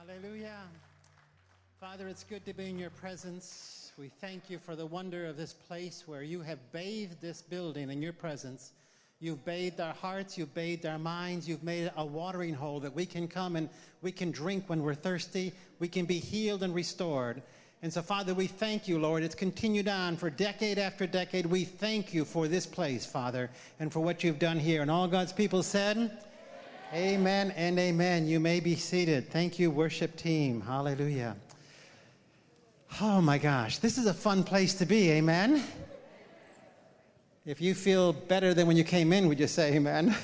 Hallelujah. Father, it's good to be in your presence. We thank you for the wonder of this place where you have bathed this building in your presence. You've bathed our hearts, you've bathed our minds, you've made a watering hole that we can come and we can drink when we're thirsty. We can be healed and restored. And so, Father, we thank you, Lord. It's continued on for decade after decade. We thank you for this place, Father, and for what you've done here. And all God's people said, amen and amen. You may be seated. Thank you, worship team. Hallelujah. Oh, my gosh. This is a fun place to be. Amen. If you feel better than when you came in, would you say amen?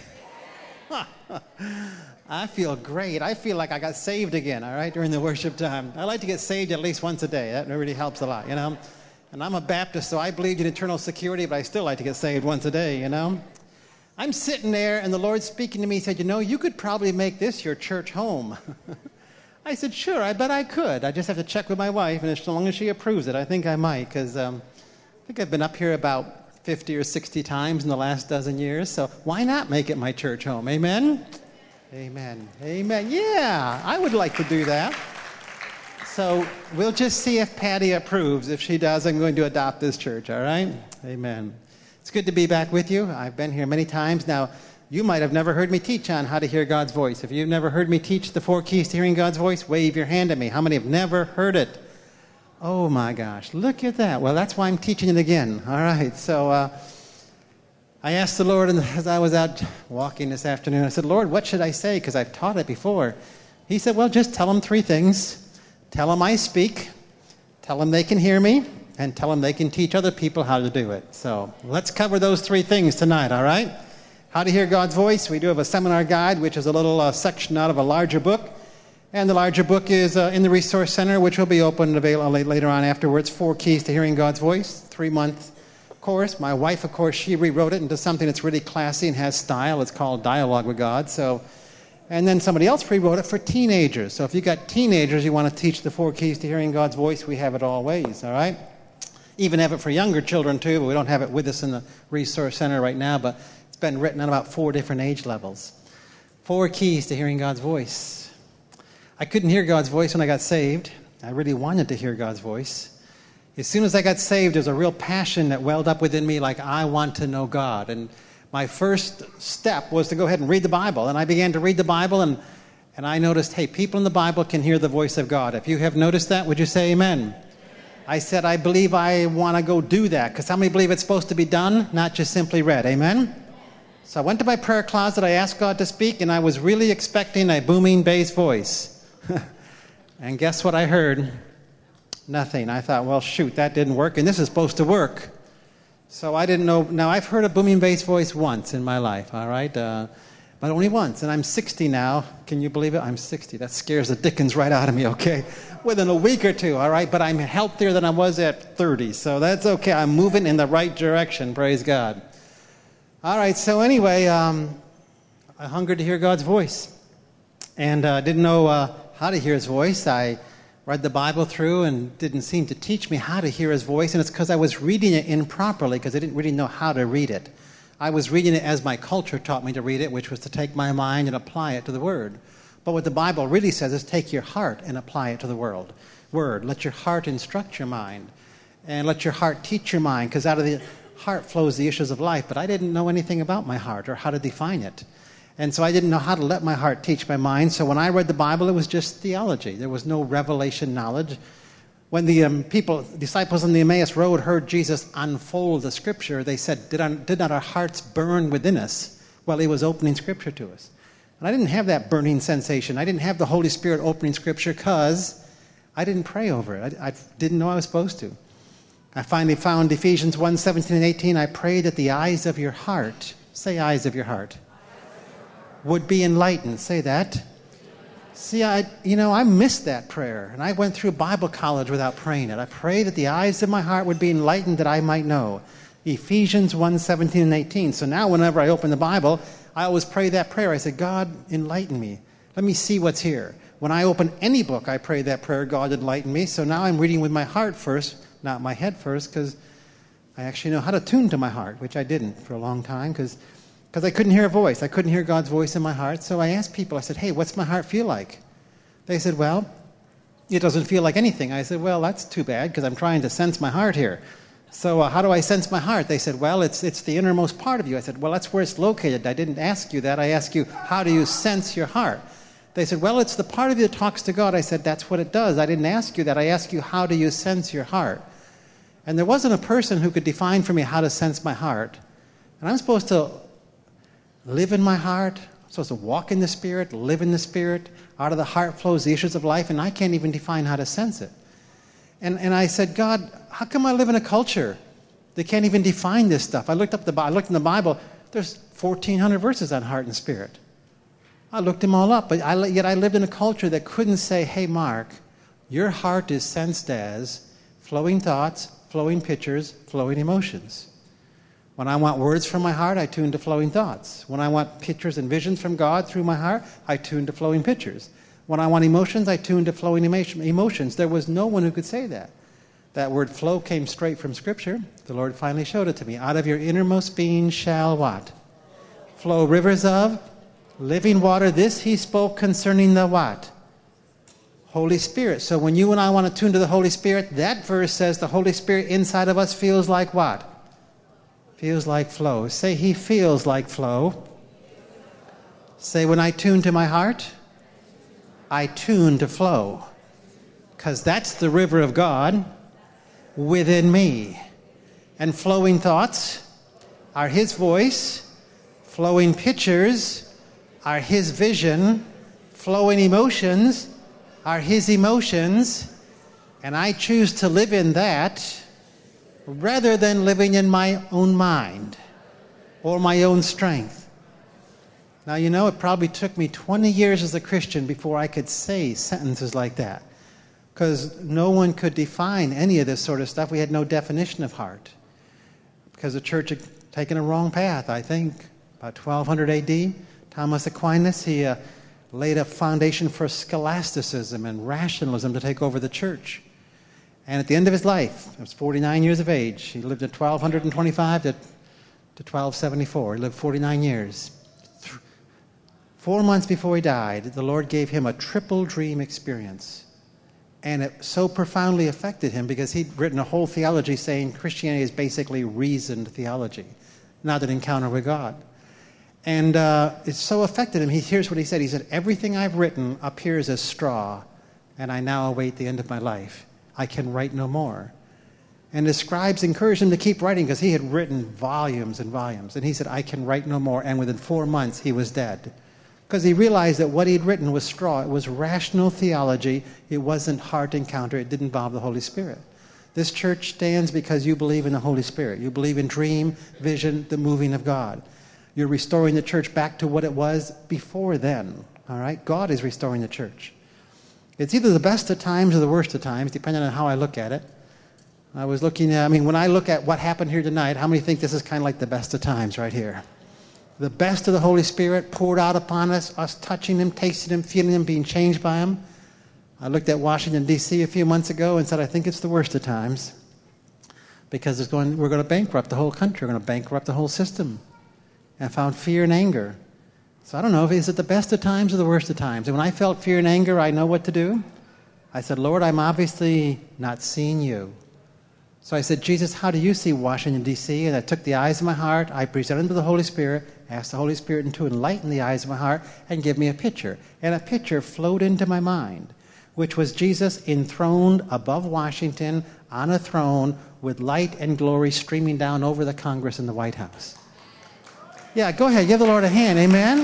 I feel great. I feel like I got saved again, all right, during the worship time. I like to get saved at least once a day. That really helps a lot, you know. And I'm a Baptist, so I believe in eternal security, but I still like to get saved once a day, you know. I'm sitting there, and the Lord's speaking to me. He said, you know, you could probably make this your church home. I said, sure, I bet I could. I just have to check with my wife, and as long as she approves it, I think I might, because I think I've been up here about 50 or 60 times in the last dozen years, so why not make it my church home? Amen? Amen. Amen. Yeah, I would like to do that. So we'll just see if Patty approves. If she does, I'm going to adopt this church, all right? Amen. It's good to be back with you. I've been here many times. Now, you might have never heard me teach on how to hear God's voice. If you've never heard me teach the 4 keys to hearing God's voice, wave your hand at me. How many have never heard it? Oh, my gosh. Look at that. Well, that's why I'm teaching it again. All right. So I asked the Lord as I was out walking this afternoon, I said, Lord, what should I say? Because I've taught it before. He said, well, just tell them 3 things. Tell them I speak. Tell them they can hear me. And tell them they can teach other people how to do it. So let's cover those 3 things tonight, all right? How to hear God's voice. We do have a seminar guide, which is a little section out of a larger book. And the larger book is in the Resource Center, which will be open and available later on afterwards. 4 keys to hearing God's voice, 3-month course. My wife, of course, she rewrote it into something that's really classy and has style. It's called Dialogue with God. And then somebody else rewrote it for teenagers. So if you've got teenagers you want to teach the 4 keys to hearing God's voice, we have it all ways, all right? Even have it for younger children, too, but we don't have it with us in the Resource Center right now, but it's been written on about 4 different age levels. 4 keys to hearing God's voice. I couldn't hear God's voice when I got saved. I really wanted to hear God's voice. As soon as I got saved, there's a real passion that welled up within me, like I want to know God. And my first step was to go ahead and read the Bible. And I began to read the Bible, and I noticed, hey, people in the Bible can hear the voice of God. If you have noticed that, would you say amen? I said, I believe I want to go do that, because how many believe it's supposed to be done, not just simply read? Amen? So I went to my prayer closet, I asked God to speak, and I was really expecting a booming bass voice. And guess what I heard? Nothing. I thought, well, shoot, that didn't work, and this is supposed to work. So I didn't know. Now, I've heard a booming bass voice once in my life, all right? But only once, and I'm 60 now. Can you believe it? I'm 60. That scares the dickens right out of me, okay? Within a week or 2, all right? But I'm healthier than I was at 30, so that's okay. I'm moving in the right direction, praise God. All right, so anyway, I hungered to hear God's voice, and didn't know how to hear his voice. I read the Bible through and didn't seem to teach me how to hear his voice, and it's because I was reading it improperly, because I didn't really know how to read it. I was reading it as my culture taught me to read it, which was to take my mind and apply it to the Word. But what the Bible really says is take your heart and apply it to the Word. Let your heart instruct your mind, and let your heart teach your mind, because out of the heart flows the issues of life. But I didn't know anything about my heart or how to define it. And so I didn't know how to let my heart teach my mind. So when I read the Bible, it was just theology. There was no revelation knowledge. When the disciples on the Emmaus Road heard Jesus unfold the Scripture, they said, did not our hearts burn within us while he was opening Scripture to us? And I didn't have that burning sensation. I didn't have the Holy Spirit opening Scripture because I didn't pray over it. I didn't know I was supposed to. I finally found Ephesians 1:17 and 18. I pray that the eyes of your heart, say eyes of your heart, would be enlightened. Say that. See, I missed that prayer, and I went through Bible college without praying it. I pray that the eyes of my heart would be enlightened that I might know. Ephesians 1:17 and 18. So now whenever I open the Bible, I always pray that prayer. I say, God, enlighten me. Let me see what's here. When I open any book, I pray that prayer, God, enlighten me. So now I'm reading with my heart first, not my head first, because I actually know how to tune to my heart, which I didn't for a long time, because I couldn't hear a voice. I couldn't hear God's voice in my heart. So I asked people, I said, hey, what's my heart feel like? They said, well, it doesn't feel like anything. I said, well, that's too bad because I'm trying to sense my heart here. So how do I sense my heart? They said, well, it's the innermost part of you. I said, well, that's where it's located. I didn't ask you that. I asked you, how do you sense your heart? They said, well, it's the part of you that talks to God. I said, that's what it does. I didn't ask you that. I asked you, how do you sense your heart? And there wasn't a person who could define for me how to sense my heart. And I'm supposed to live in my heart. I'm supposed to walk in the Spirit, live in the Spirit. Out of the heart flows the issues of life, and I can't even define how to sense it. And I said, God, how come I live in a culture that can't even define this stuff? I looked in the Bible. There's 1,400 verses on heart and spirit. I looked them all up, but yet I lived in a culture that couldn't say, hey, Mark, your heart is sensed as flowing thoughts, flowing pictures, flowing emotions. When I want words from my heart, I tune to flowing thoughts. When I want pictures and visions from God through my heart, I tune to flowing pictures. When I want emotions, I tune to flowing emotions. There was no one who could say that. That word flow came straight from Scripture. The Lord finally showed it to me. Out of your innermost being shall what? Flow rivers of living water. This he spoke concerning the what? Holy Spirit. So when you and I want to tune to the Holy Spirit, that verse says the Holy Spirit inside of us feels like what? Feels like flow. Say, he feels like flow. Say, when I tune to my heart, I tune to flow. Because that's the river of God within me. And flowing thoughts are his voice. Flowing pictures are his vision. Flowing emotions are his emotions. And I choose to live in that rather than living in my own mind or my own strength. Now, you know, it probably took me 20 years as a Christian before I could say sentences like that, because no one could define any of this sort of stuff. We had no definition of heart, because the church had taken a wrong path, I think. About 1200 A.D., Thomas Aquinas, he laid a foundation for scholasticism and rationalism to take over the church. And at the end of his life, he was 49 years of age. He lived at 1225 to 1274. He lived 49 years. 4 months before he died, the Lord gave him a triple dream experience. And it so profoundly affected him because he'd written a whole theology saying Christianity is basically reasoned theology, not an encounter with God. And it so affected him. Here's what he said. He said, everything I've written appears as straw, and I now await the end of my life. I can write no more. And the scribes encouraged him to keep writing because he had written volumes and volumes. And he said, I can write no more. And within 4 months, he was dead. Because he realized that what he'd written was straw. It was rational theology. It wasn't heart encounter. It didn't involve the Holy Spirit. This church stands because you believe in the Holy Spirit. You believe in dream, vision, the moving of God. You're restoring the church back to what it was before then. All right? God is restoring the church. It's either the best of times or the worst of times, depending on how I look at it. I was looking at, when I look at what happened here tonight, how many think this is kind of like the best of times right here? The best of the Holy Spirit poured out upon us touching him, tasting him, feeling him, being changed by him. I looked at Washington, D.C. a few months ago and said, I think it's the worst of times because we're going to bankrupt the whole country. We're going to bankrupt the whole system. And I found fear and anger. So I don't know, is it the best of times or the worst of times? And when I felt fear and anger, I know what to do. I said, Lord, I'm obviously not seeing you. So I said, Jesus, how do you see Washington, D.C.? And I took the eyes of my heart, I presented them to the Holy Spirit, asked the Holy Spirit to enlighten the eyes of my heart and give me a picture. And a picture flowed into my mind, which was Jesus enthroned above Washington on a throne with light and glory streaming down over the Congress and the White House. Yeah, go ahead. Give the Lord a hand. Amen?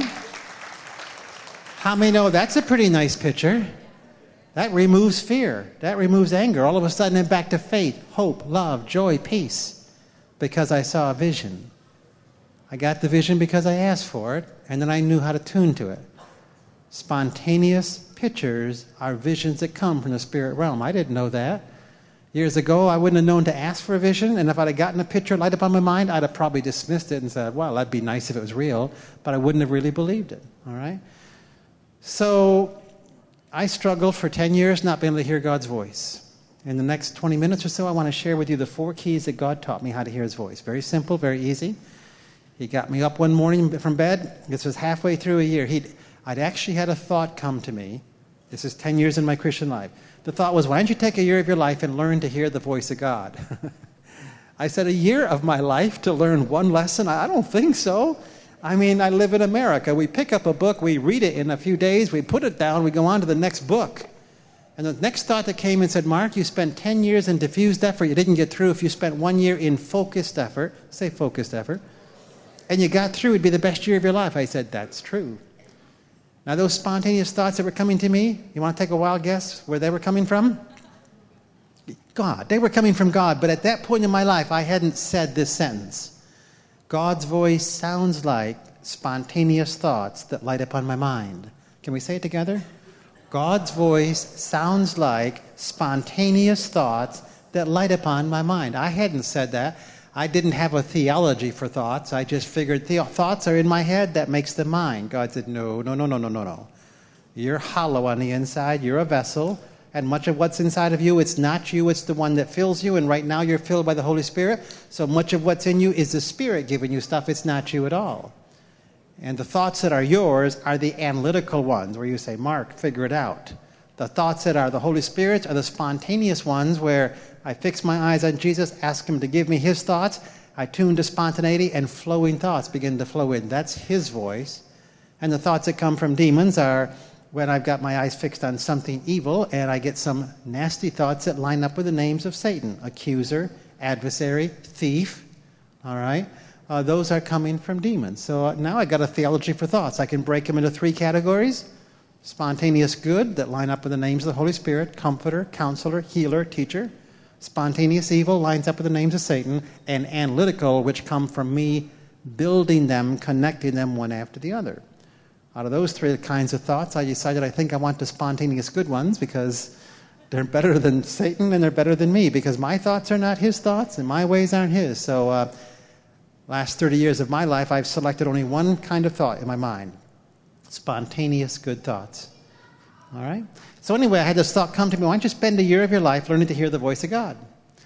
How many know that's a pretty nice picture? That removes fear. That removes anger. All of a sudden, I'm back to faith, hope, love, joy, peace, because I saw a vision. I got the vision because I asked for it, and then I knew how to tune to it. Spontaneous pictures are visions that come from the spirit realm. I didn't know that. Years ago, I wouldn't have known to ask for a vision, and if I'd have gotten a picture light up on my mind, I'd have probably dismissed it and said, well, that'd be nice if it was real, but I wouldn't have really believed it, all right? So I struggled for 10 years not being able to hear God's voice. In the next 20 minutes or so, I want to share with you the 4 keys that God taught me how to hear his voice. Very simple, very easy. He got me up one morning from bed. This was halfway through a year. I'd actually had a thought come to me This is 10 years in my Christian life. The thought was, why don't you take a year of your life and learn to hear the voice of God? I said, a year of my life to learn one lesson? I don't think so. I mean, I live in America. We pick up a book, we read it in a few days, we put it down, we go on to the next book. And the next thought that came and said, Mark, you spent 10 years in diffused effort. You didn't get through. If you spent 1 year in focused effort, say focused effort, and you got through, it'd be the best year of your life. I said, that's true. Now, those spontaneous thoughts that were coming to me, you want to take a wild guess where they were coming from? God. They were coming from God. But at that point in my life, I hadn't said this sentence. God's voice sounds like spontaneous thoughts that light up on my mind. Can we say it together? God's voice sounds like spontaneous thoughts that light upon my mind. I hadn't said that. I didn't have a theology for thoughts. I just figured thoughts are in my head, that makes them mine. God said, no. You're hollow on the inside. You're a vessel. And much of what's inside of you, it's not you, it's the one that fills you. And right now you're filled by the Holy Spirit. So much of what's in you is the Spirit giving you stuff. It's not you at all. And the thoughts that are yours are the analytical ones where you say, Mark, figure it out. The thoughts that are the Holy Spirit's are the spontaneous ones where I fix my eyes on Jesus, ask him to give me his thoughts. I tune to spontaneity and flowing thoughts begin to flow in. That's his voice. And the thoughts that come from demons are when I've got my eyes fixed on something evil and I get some nasty thoughts that line up with the names of Satan. Accuser, adversary, thief. All right? Those are coming from demons. So now I got a theology for thoughts. I can break them into 3 categories. Spontaneous good that line up with the names of the Holy Spirit. Comforter, counselor, healer, teacher. Spontaneous evil lines up with the names of Satan. And analytical, which come from me building them, connecting them one after the other. Out of those 3 kinds of thoughts, I decided I think I want the spontaneous good ones because they're better than Satan and they're better than me because my thoughts are not his thoughts and my ways aren't his. So last 30 years of my life, I've selected only one kind of thought in my mind. Spontaneous good thoughts. All right? So anyway, I had this thought come to me. Why don't you spend a year of your life learning to hear the voice of God?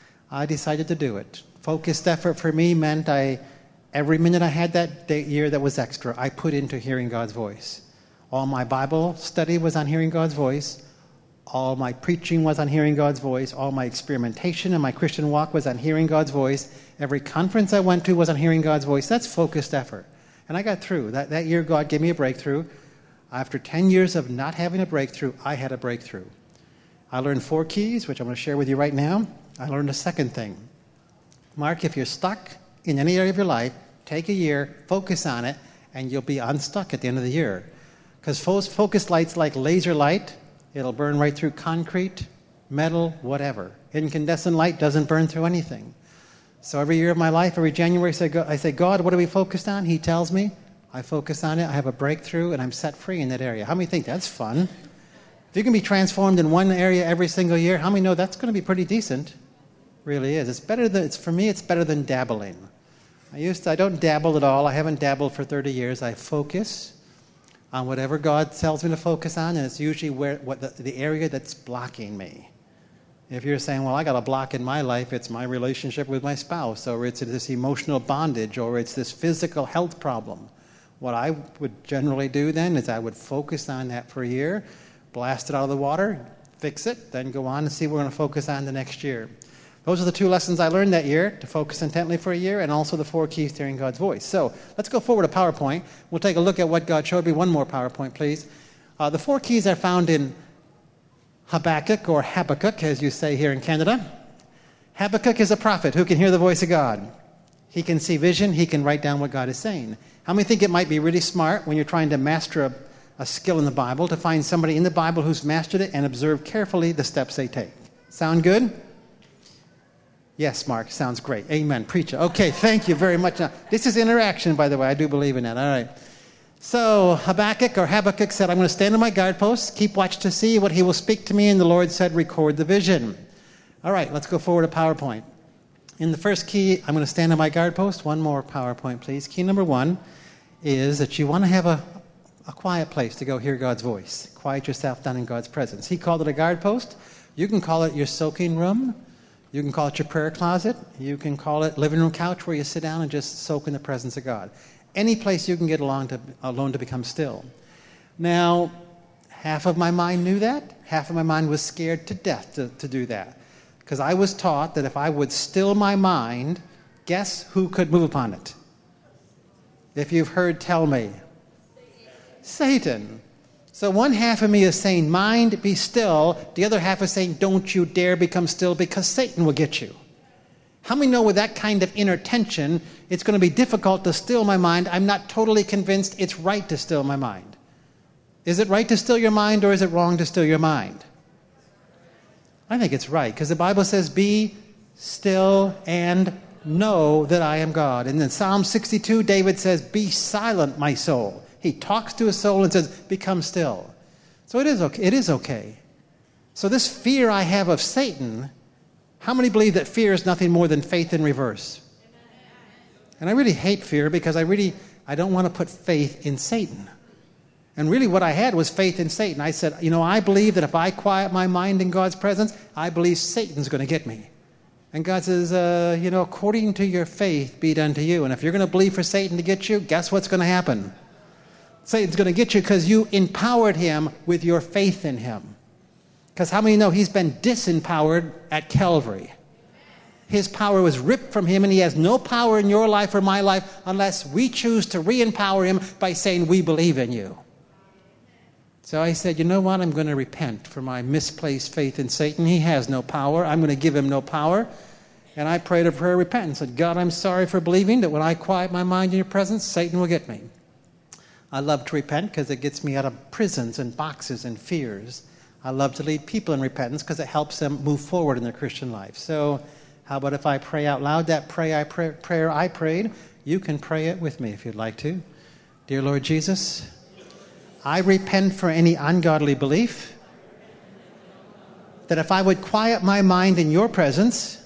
I decided to do it. Focused effort for me meant every minute I had that year that was extra, I put into hearing God's voice. All my Bible study was on hearing God's voice. All my preaching was on hearing God's voice. All my experimentation and my Christian walk was on hearing God's voice. Every conference I went to was on hearing God's voice. That's focused effort. And I got through. That year, God gave me a breakthrough. After 10 years of not having a breakthrough, I had a breakthrough. I learned 4 keys, which I'm going to share with you right now. I learned a second thing. Mark, if you're stuck in any area of your life, take a year, focus on it, and you'll be unstuck at the end of the year. Because focus light's like laser light. It'll burn right through concrete, metal, whatever. Incandescent light doesn't burn through anything. So every year of my life, every January, I say, God, what are we focused on? He tells me. I focus on it. I have a breakthrough, and I'm set free in that area. How many think that's fun? If you can be transformed in one area every single year, how many know that's going to be pretty decent? Really is. For me, it's better than dabbling. I don't dabble at all. I haven't dabbled for 30 years. I focus on whatever God tells me to focus on, and it's usually the area that's blocking me. If you're saying, well, I got a block in my life, it's my relationship with my spouse, or it's this emotional bondage, or it's this physical health problem. What I would generally do then is I would focus on that for a year, blast it out of the water, fix it, then go on and see what we're going to focus on the next year. Those are the 2 lessons I learned that year, to focus intently for a year, and also the 4 keys to hearing God's voice. So let's go forward to PowerPoint. We'll take a look at what God showed me. One more PowerPoint, please. The 4 keys are found in Habakkuk, or Habakkuk, as you say here in Canada. Habakkuk is a prophet who can hear the voice of God. He can see vision. He can write down what God is saying. How many think it might be really smart when you're trying to master a skill in the Bible to find somebody in the Bible who's mastered it and observe carefully the steps they take? Sound good? Yes, Mark, sounds great. Amen. Preacher. Okay, thank you very much. Now, this is interaction, by the way. I do believe in that. All right. So Habakkuk said, I'm going to stand on my guard post, keep watch to see what he will speak to me. And the Lord said, record the vision. All right, let's go forward to PowerPoint. In the first key, I'm going to stand on my guard post. One more PowerPoint, please. Key number 1 is that you want to have a quiet place to go hear God's voice. Quiet yourself down in God's presence. He called it a guard post. You can call it your soaking room. You can call it your prayer closet. You can call it living room couch where you sit down and just soak in the presence of God. Any place you can get alone to become still. Now, Half of my mind knew that. Half of my mind was scared to death to do that. Because I was taught that if I would still my mind, guess who could move upon it? If you've heard, tell me. Satan. So one half of me is saying, mind, be still. The other half is saying, don't you dare become still because Satan will get you. How many know with that kind of inner tension, it's going to be difficult to still my mind? I'm not totally convinced it's right to still my mind. Is it right to still your mind or is it wrong to still your mind? I think it's right because the Bible says, be still and know that I am God. And in Psalm 62, David says, be silent, my soul. He talks to his soul and says, become still. So it is okay. It is okay. So this fear I have of Satan, how many believe that fear is nothing more than faith in reverse? And I really hate fear because I don't want to put faith in Satan. And really what I had was faith in Satan. I said, I believe that if I quiet my mind in God's presence, I believe Satan's going to get me. And God says, according to your faith be it unto you. And if you're going to believe for Satan to get you, guess what's going to happen? Satan's going to get you because you empowered him with your faith in him. Because how many know he's been disempowered at Calvary? His power was ripped from him, and he has no power in your life or my life unless we choose to re-empower him by saying, we believe in you. So I said, you know what? I'm going to repent for my misplaced faith in Satan. He has no power. I'm going to give him no power. And I prayed a prayer of repentance. Said, God, I'm sorry for believing that when I quiet my mind in your presence, Satan will get me. I love to repent because it gets me out of prisons and boxes and fears. I love to lead people in repentance because it helps them move forward in their Christian life. So how about if I pray out loud that prayer I prayed? You can pray it with me if you'd like to. Dear Lord Jesus, I repent for any ungodly belief that if I would quiet my mind in your presence,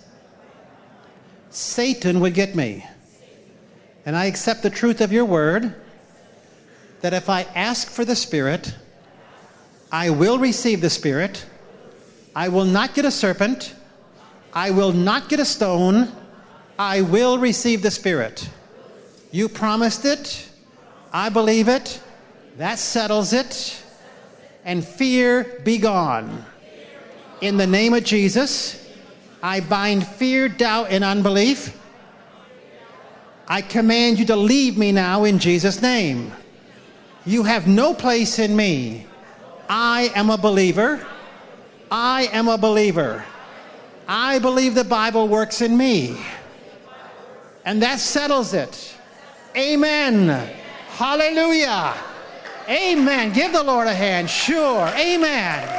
Satan would get me. And I accept the truth of your word that if I ask for the Spirit, I will receive the Spirit. I will not get a serpent. I will not get a stone. I will receive the Spirit. You promised it. I believe it. That settles it. And fear be gone. In the name of Jesus, I bind fear, doubt, and unbelief. I command you to leave me now in Jesus' name. You have no place in me. I am a believer. I am a believer. I believe the Bible works in me. And that settles it. Amen. Hallelujah. Amen. Give the Lord a hand. Sure. Amen.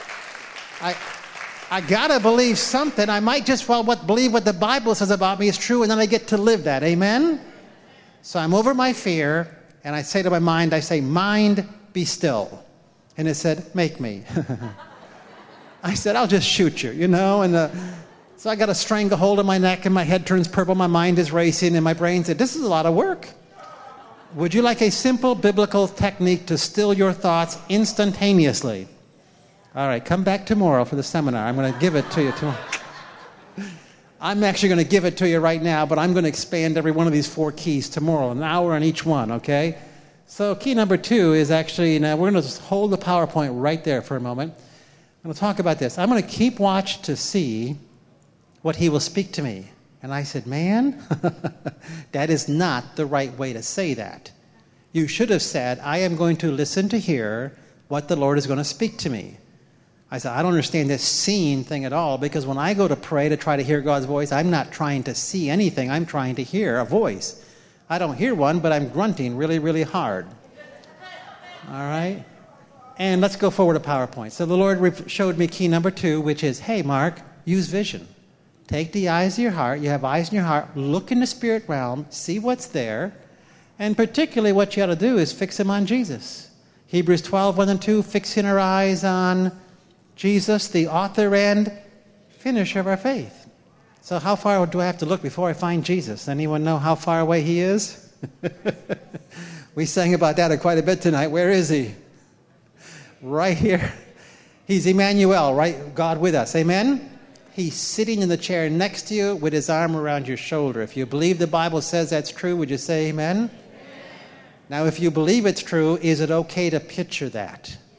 I got to believe something. I might just believe what the Bible says about me is true, and then I get to live that. Amen? So I'm over my fear, and I say to my mind, mind, be still. And it said, make me. I said, I'll just shoot you, And so I got a stranglehold on my neck, and my head turns purple, my mind is racing, and my brain said, this is a lot of work. Would you like a simple biblical technique to still your thoughts instantaneously? All right, come back tomorrow for the seminar. I'm going to give it to you tomorrow. I'm actually going to give it to you right now, but I'm going to expand every one of these 4 keys tomorrow, an hour on each one, okay? So key number 2 is actually, now we're going to just hold the PowerPoint right there for a moment. I'm going to talk about this. I'm going to keep watch to see what he will speak to me. And I said, man, that is not the right way to say that. You should have said, I am going to listen to hear what the Lord is going to speak to me. I said, I don't understand this seeing thing at all, because when I go to pray to try to hear God's voice, I'm not trying to see anything. I'm trying to hear a voice. I don't hear one, but I'm grunting really, really hard. All right? And let's go forward to PowerPoint. So the Lord showed me key number 2, which is, hey, Mark, use vision. Take the eyes of your heart. You have eyes in your heart. Look in the spirit realm. See what's there. And particularly what you ought to do is fix them on Jesus. Hebrews 12, 1 and 2, fixing our eyes on Jesus, the author and finisher of our faith. So how far do I have to look before I find Jesus? Anyone know how far away he is? We sang about that quite a bit tonight. Where is he? Right here. He's Emmanuel, right? God with us. Amen? He's sitting in the chair next to you with his arm around your shoulder. If you believe the Bible says that's true, would you say amen? Now, if you believe it's true, is it okay to picture that?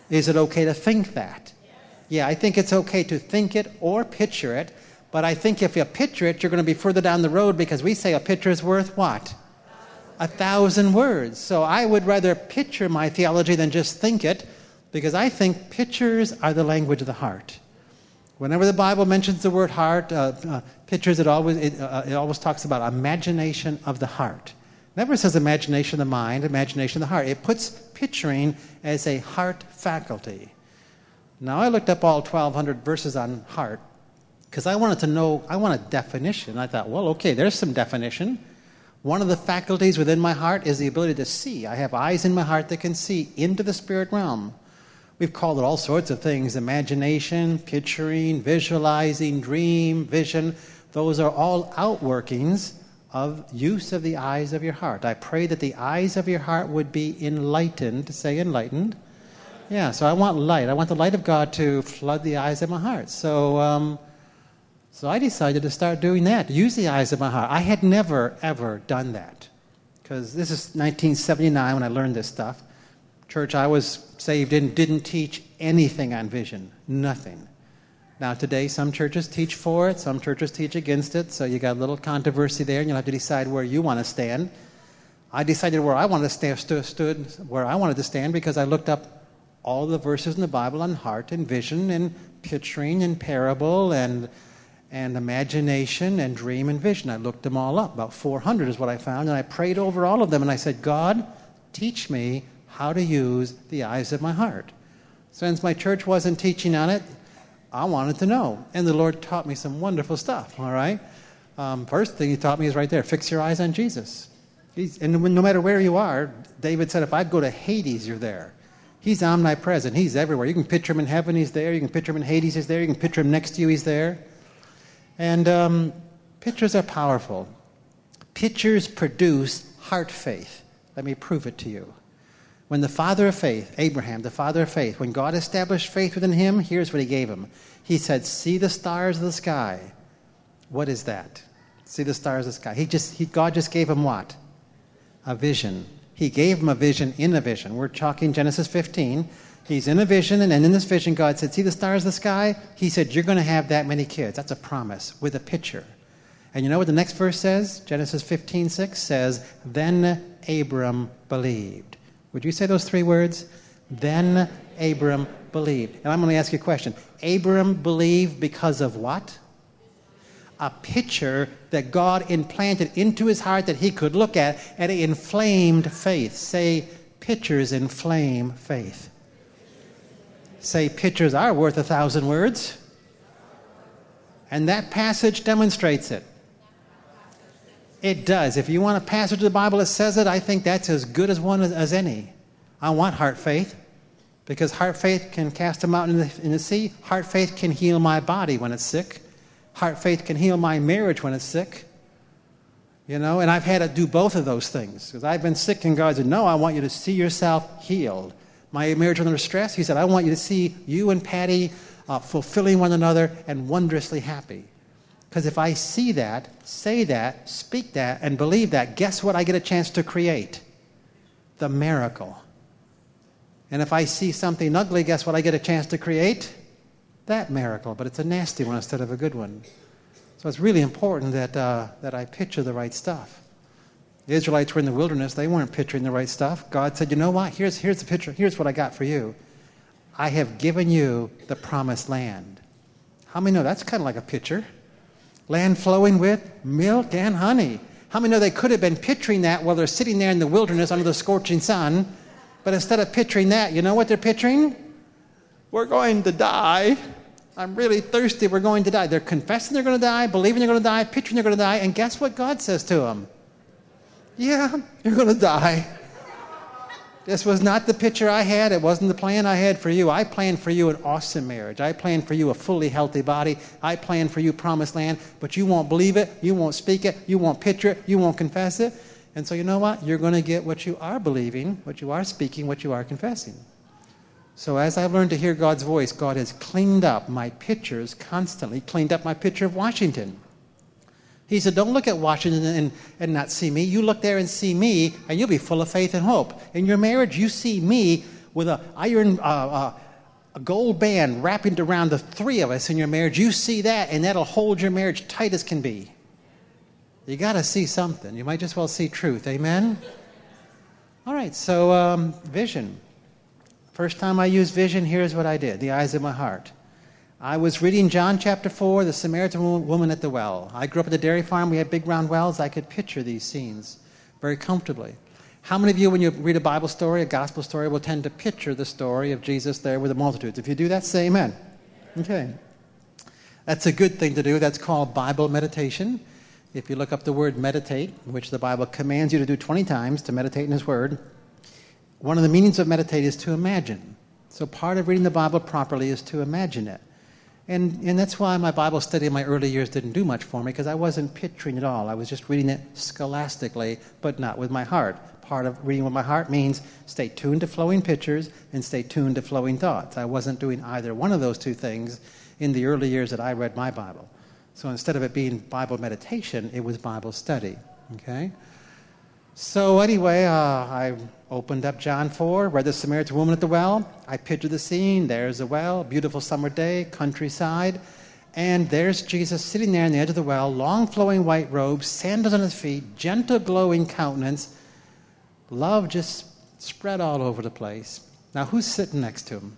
Is it okay to think that? Yeah, I think it's okay to think it or picture it. But I think if you picture it, you're going to be further down the road because we say a picture is worth what? 1,000 words. So I would rather picture my theology than just think it, because I think pictures are the language of the heart. Whenever the Bible mentions the word heart, pictures, it always talks about imagination of the heart. It never says imagination of the mind, imagination of the heart. It puts picturing as a heart faculty. Now, I looked up all 1,200 verses on heart because I wanted to know, I want a definition. I thought, well, okay, there's some definition. One of the faculties within my heart is the ability to see. I have eyes in my heart that can see into the spirit realm. We've called it all sorts of things: imagination, picturing, visualizing, dream, vision. Those are all outworkings of use of the eyes of your heart. I pray that the eyes of your heart would be enlightened. Say enlightened. Yeah, so I want light. I want the light of God to flood the eyes of my heart. So I decided to start doing that, use the eyes of my heart. I had never, ever done that, because this is 1979 when I learned this stuff. Church I was saved in didn't teach anything on vision, nothing. Now today, some churches teach for it, some churches teach against it, so you got a little controversy there, and you'll have to decide where you want to stand. I decided where I wanted to where I wanted to stand, because I looked up all the verses in the Bible on heart and vision and picturing and parable and imagination and dream and vision. I looked them all up. About 400 is what I found, and I prayed over all of them, and I said, God, teach me how to use the eyes of my heart. Since my church wasn't teaching on it, I wanted to know, and the Lord taught me some wonderful stuff, all right? First thing he taught me is right there: fix your eyes on Jesus. And no matter where you are, David said, if I go to Hades, you're there. He's omnipresent. He's everywhere. You can picture him in heaven, he's there. You can picture him in Hades, he's there. You can picture him next to you, he's there. And pictures are powerful. Pictures produce heart faith. Let me prove it to you. When the father of faith, Abraham, the father of faith, when God established faith within him, here's what he gave him. He said, see the stars of the sky. What is that? See the stars of the sky. God just gave him what? A vision. He gave him a vision in a vision. We're talking Genesis 15. He's in a vision, and in this vision, God said, see the stars of the sky? He said, you're going to have that many kids. That's a promise with a picture. And you know what the next verse says? Genesis 15:6 says, then Abram believed. Would you say those three words? Then Abram believed. And I'm going to ask you a question. Abram believed because of what? A picture that God implanted into his heart that he could look at, and it inflamed faith. Say, pictures inflame faith. Say, pictures are worth 1,000 words. And that passage demonstrates it. It does. If you want a passage of the Bible that says it, I think that's as good as one as any. I want heart faith, because heart faith can cast a mountain in the sea. Heart faith can heal my body when it's sick. Heart faith can heal my marriage when it's sick. You know, and I've had to do both of those things, because I've been sick, and God said, no, I want you to see yourself healed. My marriage was under stress. He said, I want you to see you and Patty fulfilling one another and wondrously happy. Because if I see that, say that, speak that, and believe that, guess what I get a chance to create? The miracle. And if I see something ugly, guess what I get a chance to create? That miracle. But it's a nasty one instead of a good one. So it's really important that I picture the right stuff. The Israelites were in the wilderness. They weren't picturing the right stuff. God said, you know what? Here's the picture. Here's what I got for you. I have given you the promised land. How many know that's kind of like a picture? Land flowing with milk and honey. How many know they could have been picturing that while they're sitting there in the wilderness under the scorching sun? But instead of picturing that, you know what they're picturing? We're going to die. I'm really thirsty. We're going to die. They're confessing they're going to die, believing they're going to die, picturing they're going to die. And guess what God says to them? Yeah, you're going to die. This was not the picture I had. It wasn't the plan I had for you. I planned for you an awesome marriage. I planned for you a fully healthy body. I planned for you promised land, but you won't believe it. You won't speak it. You won't picture it. You won't confess it. And so you know what? You're going to get what you are believing, what you are speaking, what you are confessing. So as I've learned to hear God's voice, God has cleaned up my pictures constantly, cleaned up my picture of Washington. He said, don't look at Washington and not see me. You look there and see me, and you'll be full of faith and hope. In your marriage, you see me with a iron, a gold band wrapped around the three of us in your marriage. You see that, and that'll hold your marriage tight as can be. You got to see something. You might just well see truth. Amen? All right, so vision. First time I used vision, here's what I did. The eyes of my heart. I was reading John chapter 4, the Samaritan woman at the well. I grew up at the dairy farm. We had big round wells. I could picture these scenes very comfortably. How many of you, when you read a Bible story, a gospel story, will tend to picture the story of Jesus there with the multitudes? If you do that, say amen. Okay. That's a good thing to do. That's called Bible meditation. If you look up the word meditate, which the Bible commands you to do 20 times, to meditate in His Word, one of the meanings of meditate is to imagine. So part of reading the Bible properly is to imagine it. And that's why my Bible study in my early years didn't do much for me, because I wasn't picturing it all. I was just reading it scholastically, but not with my heart. Part of reading with my heart means stay tuned to flowing pictures and stay tuned to flowing thoughts. I wasn't doing either one of those two things in the early years that I read my Bible. So instead of it being Bible meditation, it was Bible study. Okay? So anyway, I opened up John 4, read the Samaritan woman at the well. I pictured the scene. There's a well, beautiful summer day, countryside. And there's Jesus sitting there on the edge of the well, long flowing white robes, sandals on his feet, gentle glowing countenance. Love just spread all over the place. Now, who's sitting next to him?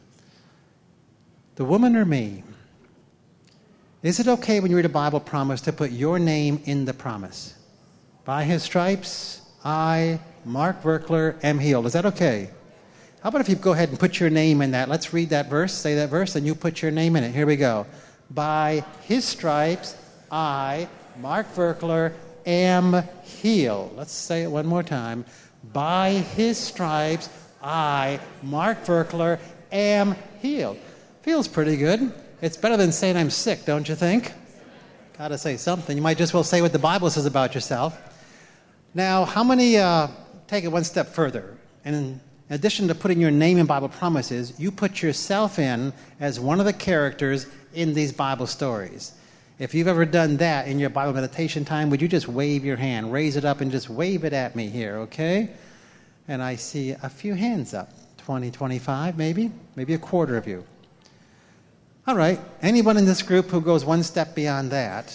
The woman or me? Is it okay when you read a Bible promise to put your name in the promise? By His stripes, I, Mark Virkler, am healed. Is that okay? How about if you go ahead and put your name in that? Let's read that verse, say that verse, and you put your name in it. Here we go. By His stripes, I, Mark Virkler, am healed. Let's say it one more time. By His stripes, I, Mark Virkler, am healed. Feels pretty good. It's better than saying I'm sick, don't you think? Got to say something. You might just well say what the Bible says about yourself. Now, how many take it one step further? And in addition to putting your name in Bible promises, you put yourself in as one of the characters in these Bible stories. If you've ever done that in your Bible meditation time, would you just wave your hand, raise it up and just wave it at me here, okay? And I see a few hands up, 20, 25 maybe a quarter of you. All right, anyone in this group who goes one step beyond that,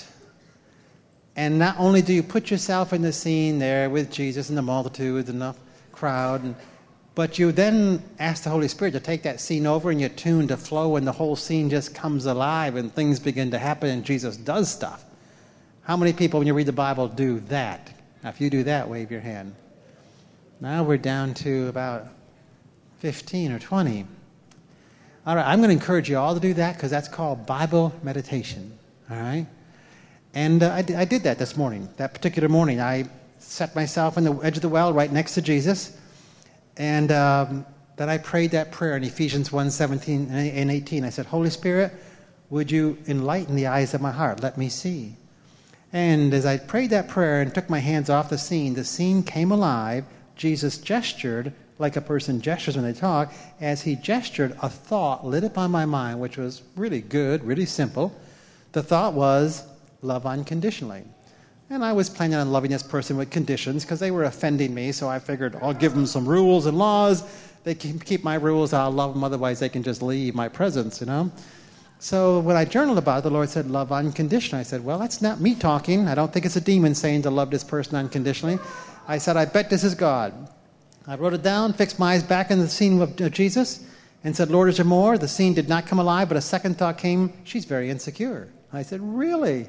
and not only do you put yourself in the scene there with Jesus and the multitudes and the crowd, but you then ask the Holy Spirit to take that scene over and you tune to flow and the whole scene just comes alive and things begin to happen and Jesus does stuff. How many people, when you read the Bible, do that? Now, if you do that, wave your hand. Now we're down to about 15 or 20. All right, I'm going to encourage you all to do that because that's called Bible meditation. All right? And I did that this morning. That particular morning, I set myself on the edge of the well right next to Jesus. And then I prayed that prayer in Ephesians 1:17 and 18. I said, Holy Spirit, would you enlighten the eyes of my heart? Let me see. And as I prayed that prayer and took my hands off the scene came alive. Jesus gestured like a person gestures when they talk. As he gestured, a thought lit upon my mind, which was really good, really simple. The thought was, love unconditionally. And I was planning on loving this person with conditions because they were offending me, so I figured I'll give them some rules and laws. They can keep my rules, I'll love them, otherwise they can just leave my presence, you know. So when I journaled about it, the Lord said, love unconditionally. I said, well, that's not me talking. I don't think it's a demon saying to love this person unconditionally. I said, I bet this is God. I wrote it down, fixed my eyes back in the scene of Jesus, and said, Lord, is there more? The scene did not come alive, but a second thought came, she's very insecure. I said, really?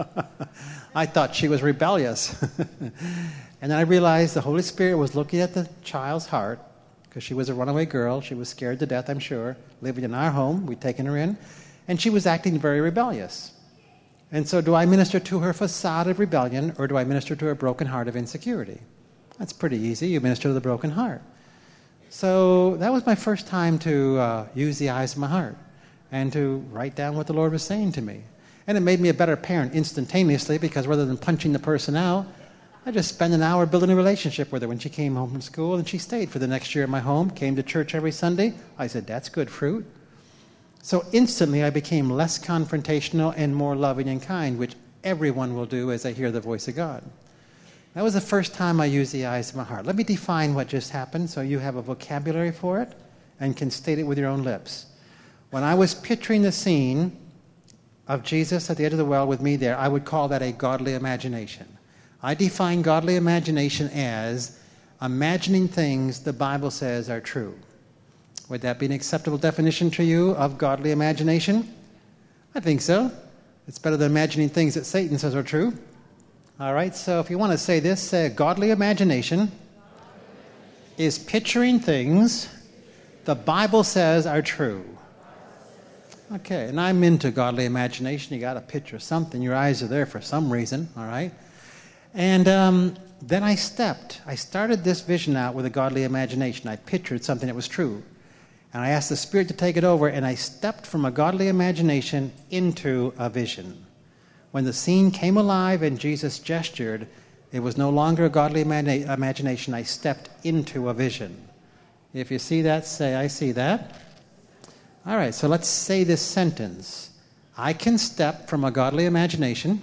I thought she was rebellious. And then I realized the Holy Spirit was looking at the child's heart, because she was a runaway girl. She was scared to death, I'm sure, living in our home. We'd taken her in. And she was acting very rebellious. And so do I minister to her facade of rebellion, or do I minister to her broken heart of insecurity? That's pretty easy. You minister to the broken heart. So that was my first time to use the eyes of my heart and to write down what the Lord was saying to me. And it made me a better parent instantaneously because rather than punching the person out, I just spent an hour building a relationship with her when she came home from school, and she stayed for the next year in my home, came to church every Sunday. I said, that's good fruit. So instantly I became less confrontational and more loving and kind, which everyone will do as they hear the voice of God. That was the first time I used the eyes of my heart. Let me define what just happened so you have a vocabulary for it and can state it with your own lips. When I was picturing the scene of Jesus at the edge of the well with me there, I would call that a godly imagination. I define godly imagination as imagining things the Bible says are true. Would that be an acceptable definition to you of godly imagination? I think so. It's better than imagining things that Satan says are true. All right, so if you want to say this, say godly imagination is picturing things the Bible says are true. Okay, and I'm into godly imagination. You got to picture something. Your eyes are there for some reason, all right? And then I started this vision out with a godly imagination. I pictured something that was true. And I asked the Spirit to take it over, and I stepped from a godly imagination into a vision. When the scene came alive and Jesus gestured, it was no longer a godly imagination. I stepped into a vision. If you see that, say, I see that. All right, so let's say this sentence. I can step from a godly imagination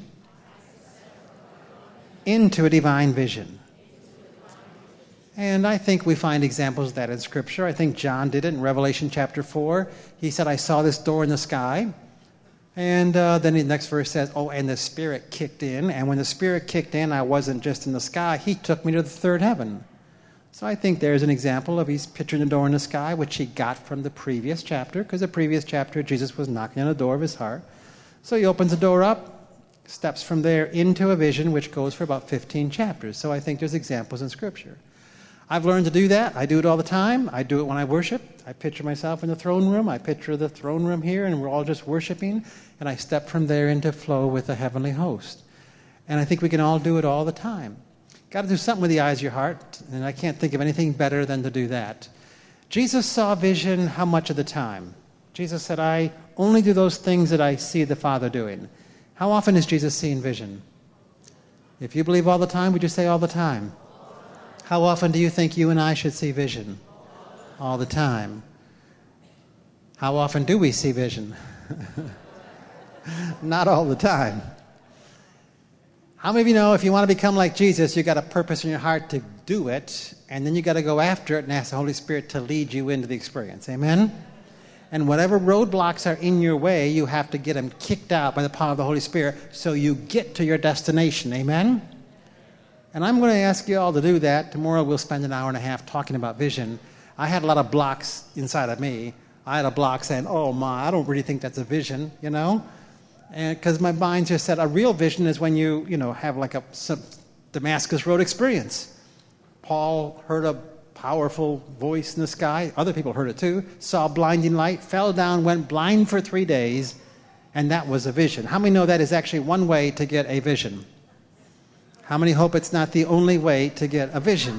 into a divine vision. And I think we find examples of that in Scripture. I think John did it in Revelation chapter 4. He said, I saw this door in the sky. And then the next verse says, oh, and the Spirit kicked in. And when the Spirit kicked in, I wasn't just in the sky. He took me to the third heaven. So I think there's an example of he's picturing the door in the sky, which he got from the previous chapter, because the previous chapter, Jesus was knocking on the door of his heart. So he opens the door up, steps from there into a vision, which goes for about 15 chapters. So I think there's examples in Scripture. I've learned to do that. I do it all the time. I do it when I worship. I picture myself in the throne room. I picture the throne room here, and we're all just worshiping. And I step from there into flow with the heavenly host. And I think we can all do it all the time. Got to do something with the eyes of your heart, and I can't think of anything better than to do that. Jesus saw vision how much of the time? Jesus said, I only do those things that I see the Father doing. How often is Jesus seeing vision? If you believe all the time, would you say all the time? How often do you think you and I should see vision? All the time. How often do we see vision? Not all the time. How many of you know if you want to become like Jesus, you got a purpose in your heart to do it, and then you got to go after it and ask the Holy Spirit to lead you into the experience. Amen? And whatever roadblocks are in your way, you have to get them kicked out by the power of the Holy Spirit so you get to your destination. Amen? And I'm going to ask you all to do that. Tomorrow we'll spend an hour and a half talking about vision. I had a lot of blocks inside of me. I had a block saying, oh my, I don't really think that's a vision, you know? And because my mind just said a real vision is when you have like some Damascus Road experience. Paul heard a powerful voice in the sky. Other people heard it too. Saw blinding light, fell down, went blind for 3 days, and that was a vision. How many know that is actually one way to get a vision? How many hope it's not the only way to get a vision?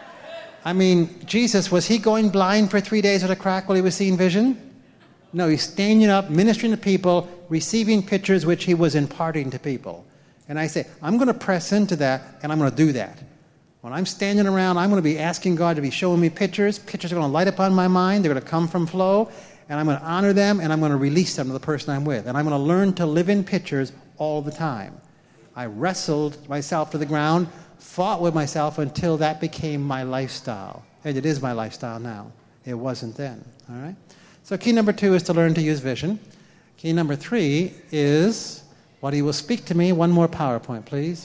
I mean, Jesus, was he going blind for 3 days with a crack while he was seeing vision? No, he's standing up, ministering to people, receiving pictures which he was imparting to people. And I say, I'm going to press into that, and I'm going to do that. When I'm standing around, I'm going to be asking God to be showing me pictures. Pictures are going to light up on my mind. They're going to come from flow, and I'm going to honor them, and I'm going to release them to the person I'm with. And I'm going to learn to live in pictures all the time. I wrestled myself to the ground, fought with myself until that became my lifestyle. And it is my lifestyle now. It wasn't then. All right? So key number 2 is to learn to use vision. Key number 3 is what he will speak to me. One more PowerPoint, please.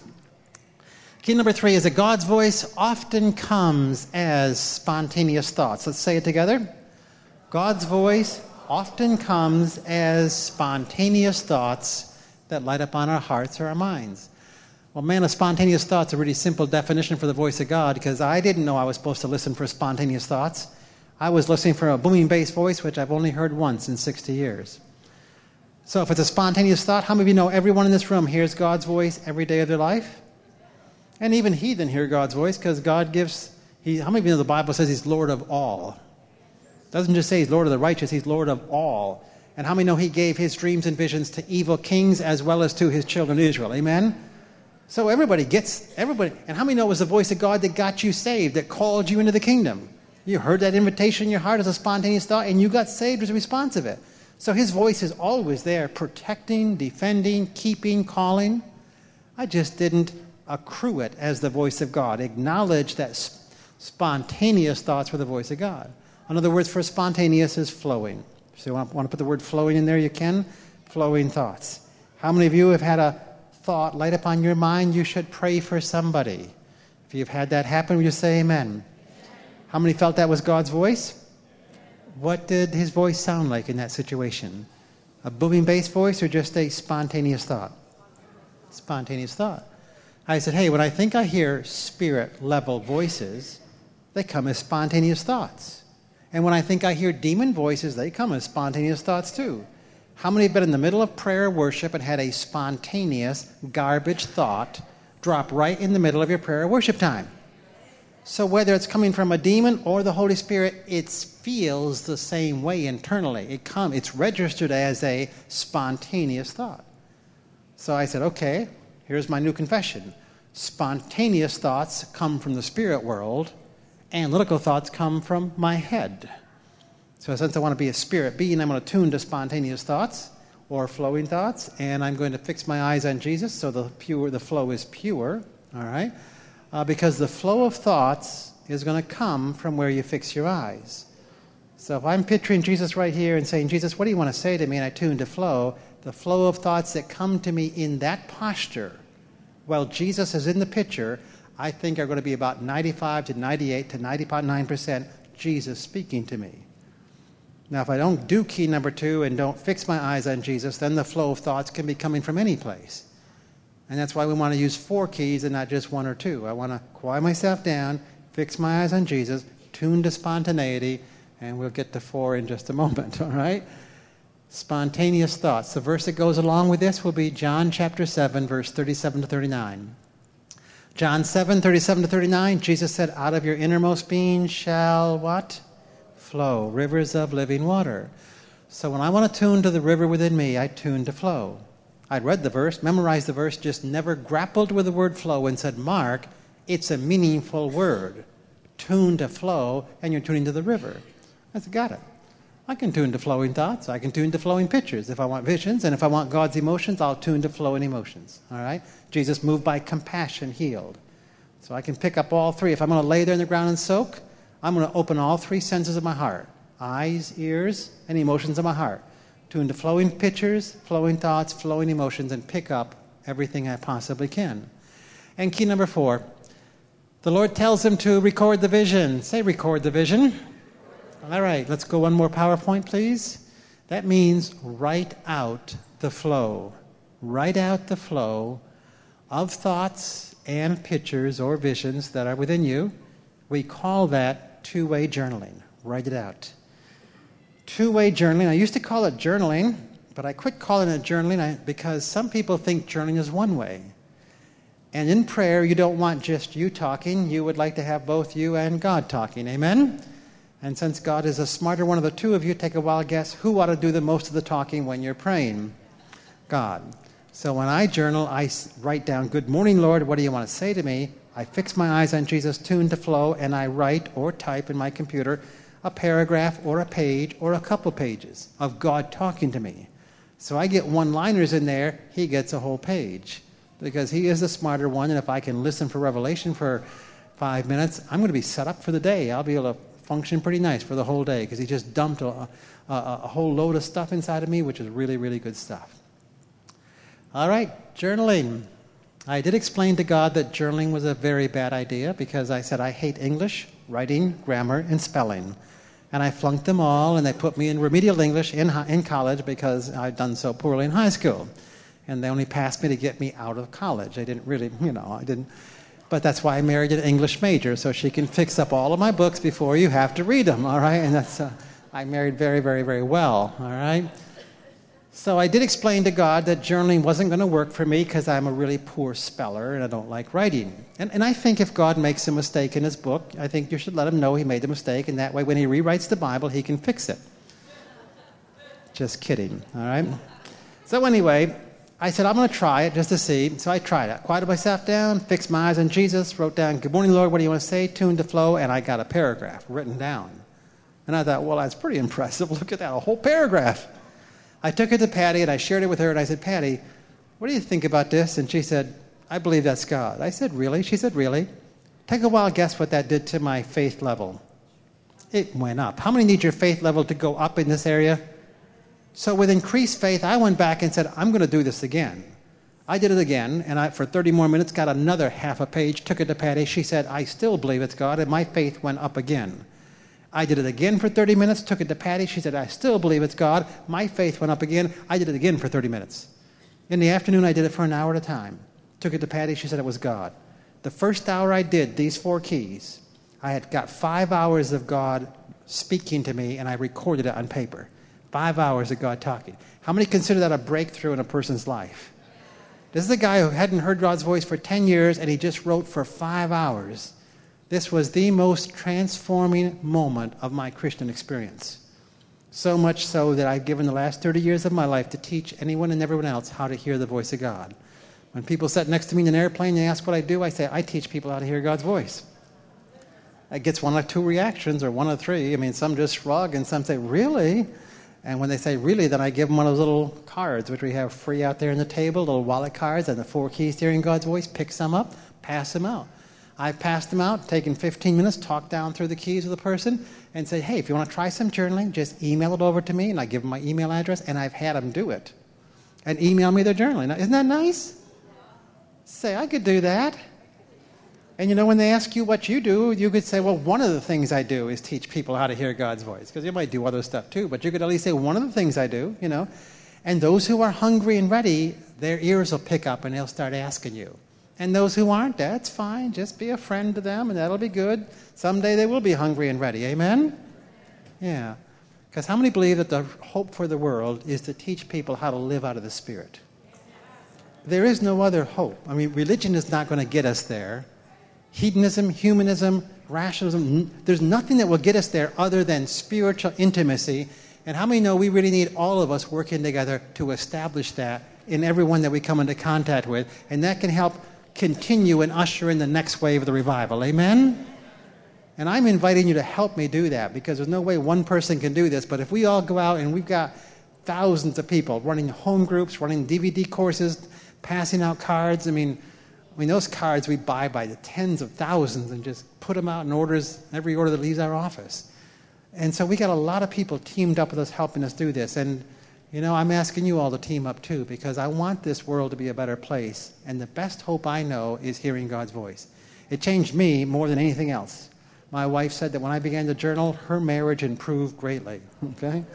Key number 3 is that God's voice often comes as spontaneous thoughts. Let's say it together. God's voice often comes as spontaneous thoughts that light up on our hearts or our minds. Well, man, a spontaneous thought's a really simple definition for the voice of God, because I didn't know I was supposed to listen for spontaneous thoughts. I was listening for a booming bass voice, which I've only heard once in 60 years. So if it's a spontaneous thought, how many of you know everyone in this room hears God's voice every day of their life? And even heathen hear God's voice, because God gives, how many of you know the Bible says he's Lord of all? It doesn't just say he's Lord of the righteous, he's Lord of all. And how many know he gave his dreams and visions to evil kings as well as to his children Israel? Amen? So everybody. And how many know it was the voice of God that got you saved, that called you into the kingdom? You heard that invitation in your heart as a spontaneous thought, and you got saved as a response of it. So his voice is always there, protecting, defending, keeping, calling. I just didn't accrue it as the voice of God. Acknowledge that spontaneous thoughts were the voice of God. Another word for spontaneous is flowing. So you want to put the word flowing in there, you can. Flowing thoughts. How many of you have had a thought light upon your mind, you should pray for somebody? If you've had that happen, will you say amen? How many felt that was God's voice? What did his voice sound like in that situation? A booming bass voice or just a spontaneous thought? Spontaneous thought. I said, hey, when I think I hear spirit-level voices, they come as spontaneous thoughts. And when I think I hear demon voices, they come as spontaneous thoughts too. How many have been in the middle of prayer worship and had a spontaneous garbage thought drop right in the middle of your prayer worship time? So whether it's coming from a demon or the Holy Spirit, it feels the same way internally. It's registered as a spontaneous thought. So I said, okay, here's my new confession. Spontaneous thoughts come from the spirit world. Analytical thoughts come from my head. So since I want to be a spirit being, I'm going to tune to spontaneous thoughts or flowing thoughts, and I'm going to fix my eyes on Jesus so the flow is pure, all right? Because the flow of thoughts is going to come from where you fix your eyes. So if I'm picturing Jesus right here and saying, Jesus, what do you want to say to me? And I tune to flow, the flow of thoughts that come to me in that posture, while Jesus is in the picture, I think are going to be about 95 to 98 to 99% Jesus speaking to me. Now, if I don't do key number 2 and don't fix my eyes on Jesus, then the flow of thoughts can be coming from any place. And that's why we want to use 4 keys and not just 1 or 2. I want to quiet myself down, fix my eyes on Jesus, tune to spontaneity, and we'll get to 4 in just a moment, all right? Spontaneous thoughts. The verse that goes along with this will be John chapter 7, verse 37 to 39. John 7, 37 to 39, Jesus said, out of your innermost being shall what? Flow rivers of living water. So when I want to tune to the river within me, I tune to flow. I'd read the verse, memorized the verse, just never grappled with the word flow and said, Mark, it's a meaningful word. Tune to flow, and you're tuning to the river. I said, got it. I can tune to flowing thoughts. I can tune to flowing pictures if I want visions. And if I want God's emotions, I'll tune to flowing emotions. All right? Jesus moved by compassion, healed. So I can pick up all 3. If I'm going to lay there in the ground and soak, I'm going to open all 3 senses of my heart. Eyes, ears, and emotions of my heart. Tune to flowing pictures, flowing thoughts, flowing emotions, and pick up everything I possibly can. And key number 4, the Lord tells him to record the vision. Say, record the vision. All right, let's go one more PowerPoint, please. That means write out the flow. Write out the flow of thoughts and pictures or visions that are within you. We call that two-way journaling. Write it out. Two-way journaling. I used to call it journaling, but I quit calling it journaling because some people think journaling is one way. And in prayer, you don't want just you talking. You would like to have both you and God talking. Amen? And since God is a smarter one of the two of you, take a wild guess, who ought to do the most of the talking when you're praying? God. So when I journal, I write down, good morning, Lord, what do you want to say to me? I fix my eyes on Jesus, tune to flow, and I write or type in my computer a paragraph or a page or a couple pages of God talking to me. So I get one-liners in there, he gets a whole page. Because he is the smarter one, and if I can listen for revelation for 5 minutes, I'm going to be set up for the day. I'll be able to function pretty nice for the whole day because he just dumped a whole load of stuff inside of me, which is really, really good stuff. All right, journaling. I did explain to God that journaling was a very bad idea because I said I hate English, writing, grammar, and spelling. And I flunked them all, and they put me in remedial English in college because I'd done so poorly in high school. And they only passed me to get me out of college. They didn't really, I didn't. But that's why I married an English major, so she can fix up all of my books before you have to read them, all right? And that's, I married very, very, very well, all right? So I did explain to God that journaling wasn't going to work for me because I'm a really poor speller and I don't like writing. And I think if God makes a mistake in his book, I think you should let him know he made the mistake, and that way when he rewrites the Bible, he can fix it. Just kidding, all right? So anyway, I said, I'm going to try it just to see. So I tried it. Quieted myself down, fixed my eyes on Jesus, wrote down, good morning, Lord, what do you want to say? Tuned to flow, and I got a paragraph written down. And I thought, well, that's pretty impressive. Look at that, a whole paragraph. I took it to Patty, and I shared it with her, and I said, Patty, what do you think about this? And she said, I believe that's God. I said, really? She said, really? Take a wild guess what that did to my faith level. It went up. How many need your faith level to go up in this area? So with increased faith, I went back and said, I'm going to do this again. I did it again, and for 30 more minutes, got another half a page, took it to Patty. She said, I still believe it's God, and my faith went up again. I did it again for 30 minutes, took it to Patty. She said, I still believe it's God. My faith went up again. I did it again for 30 minutes. In the afternoon, I did it for an hour at a time. Took it to Patty. She said it was God. The first hour I did these 4 keys, I had got 5 hours of God speaking to me, and I recorded it on paper. 5 hours of God talking. How many consider that a breakthrough in a person's life? This is a guy who hadn't heard God's voice for 10 years, and he just wrote for 5 hours. This was the most transforming moment of my Christian experience. So much so that I've given the last 30 years of my life to teach anyone and everyone else how to hear the voice of God. When people sit next to me in an airplane and they ask what I do, I say, I teach people how to hear God's voice. It gets 1 or 2 reactions, or 1 or 3. I mean, some just shrug, and some say, really? And when they say really, then I give them one of those little cards, which we have free out there on the table, little wallet cards, and the 4 keys to hearing God's voice. Pick some up, pass them out. I've passed them out, taken 15 minutes, talked down through the keys with the person, and said, hey, if you want to try some journaling, just email it over to me, and I give them my email address, and I've had them do it. And email me their journaling. Now, isn't that nice? Say, I could do that. And you know, when they ask you what you do, you could say, well, one of the things I do is teach people how to hear God's voice. Because you might do other stuff too, but you could at least say, one of the things I do, you know. And those who are hungry and ready, their ears will pick up and they'll start asking you. And those who aren't, that's fine. Just be a friend to them and that'll be good. Someday they will be hungry and ready. Amen? Yeah. Because how many believe that the hope for the world is to teach people how to live out of the Spirit? There is no other hope. I mean, religion is not going to get us there. Hedonism, humanism, rationalism, there's nothing that will get us there other than spiritual intimacy. And how many know we really need all of us working together to establish that in everyone that we come into contact with? And that can help continue and usher in the next wave of the revival. Amen? And I'm inviting you to help me do that, because there's no way one person can do this. But if we all go out, and we've got thousands of people running home groups, running DVD courses, passing out cards. I mean, those cards we buy by the tens of thousands and just put them out in orders, every order that leaves our office. And so we got a lot of people teamed up with us, helping us do this. And, you know, I'm asking you all to team up too, because I want this world to be a better place. And the best hope I know is hearing God's voice. It changed me more than anything else. My wife said that when I began to journal, her marriage improved greatly, okay?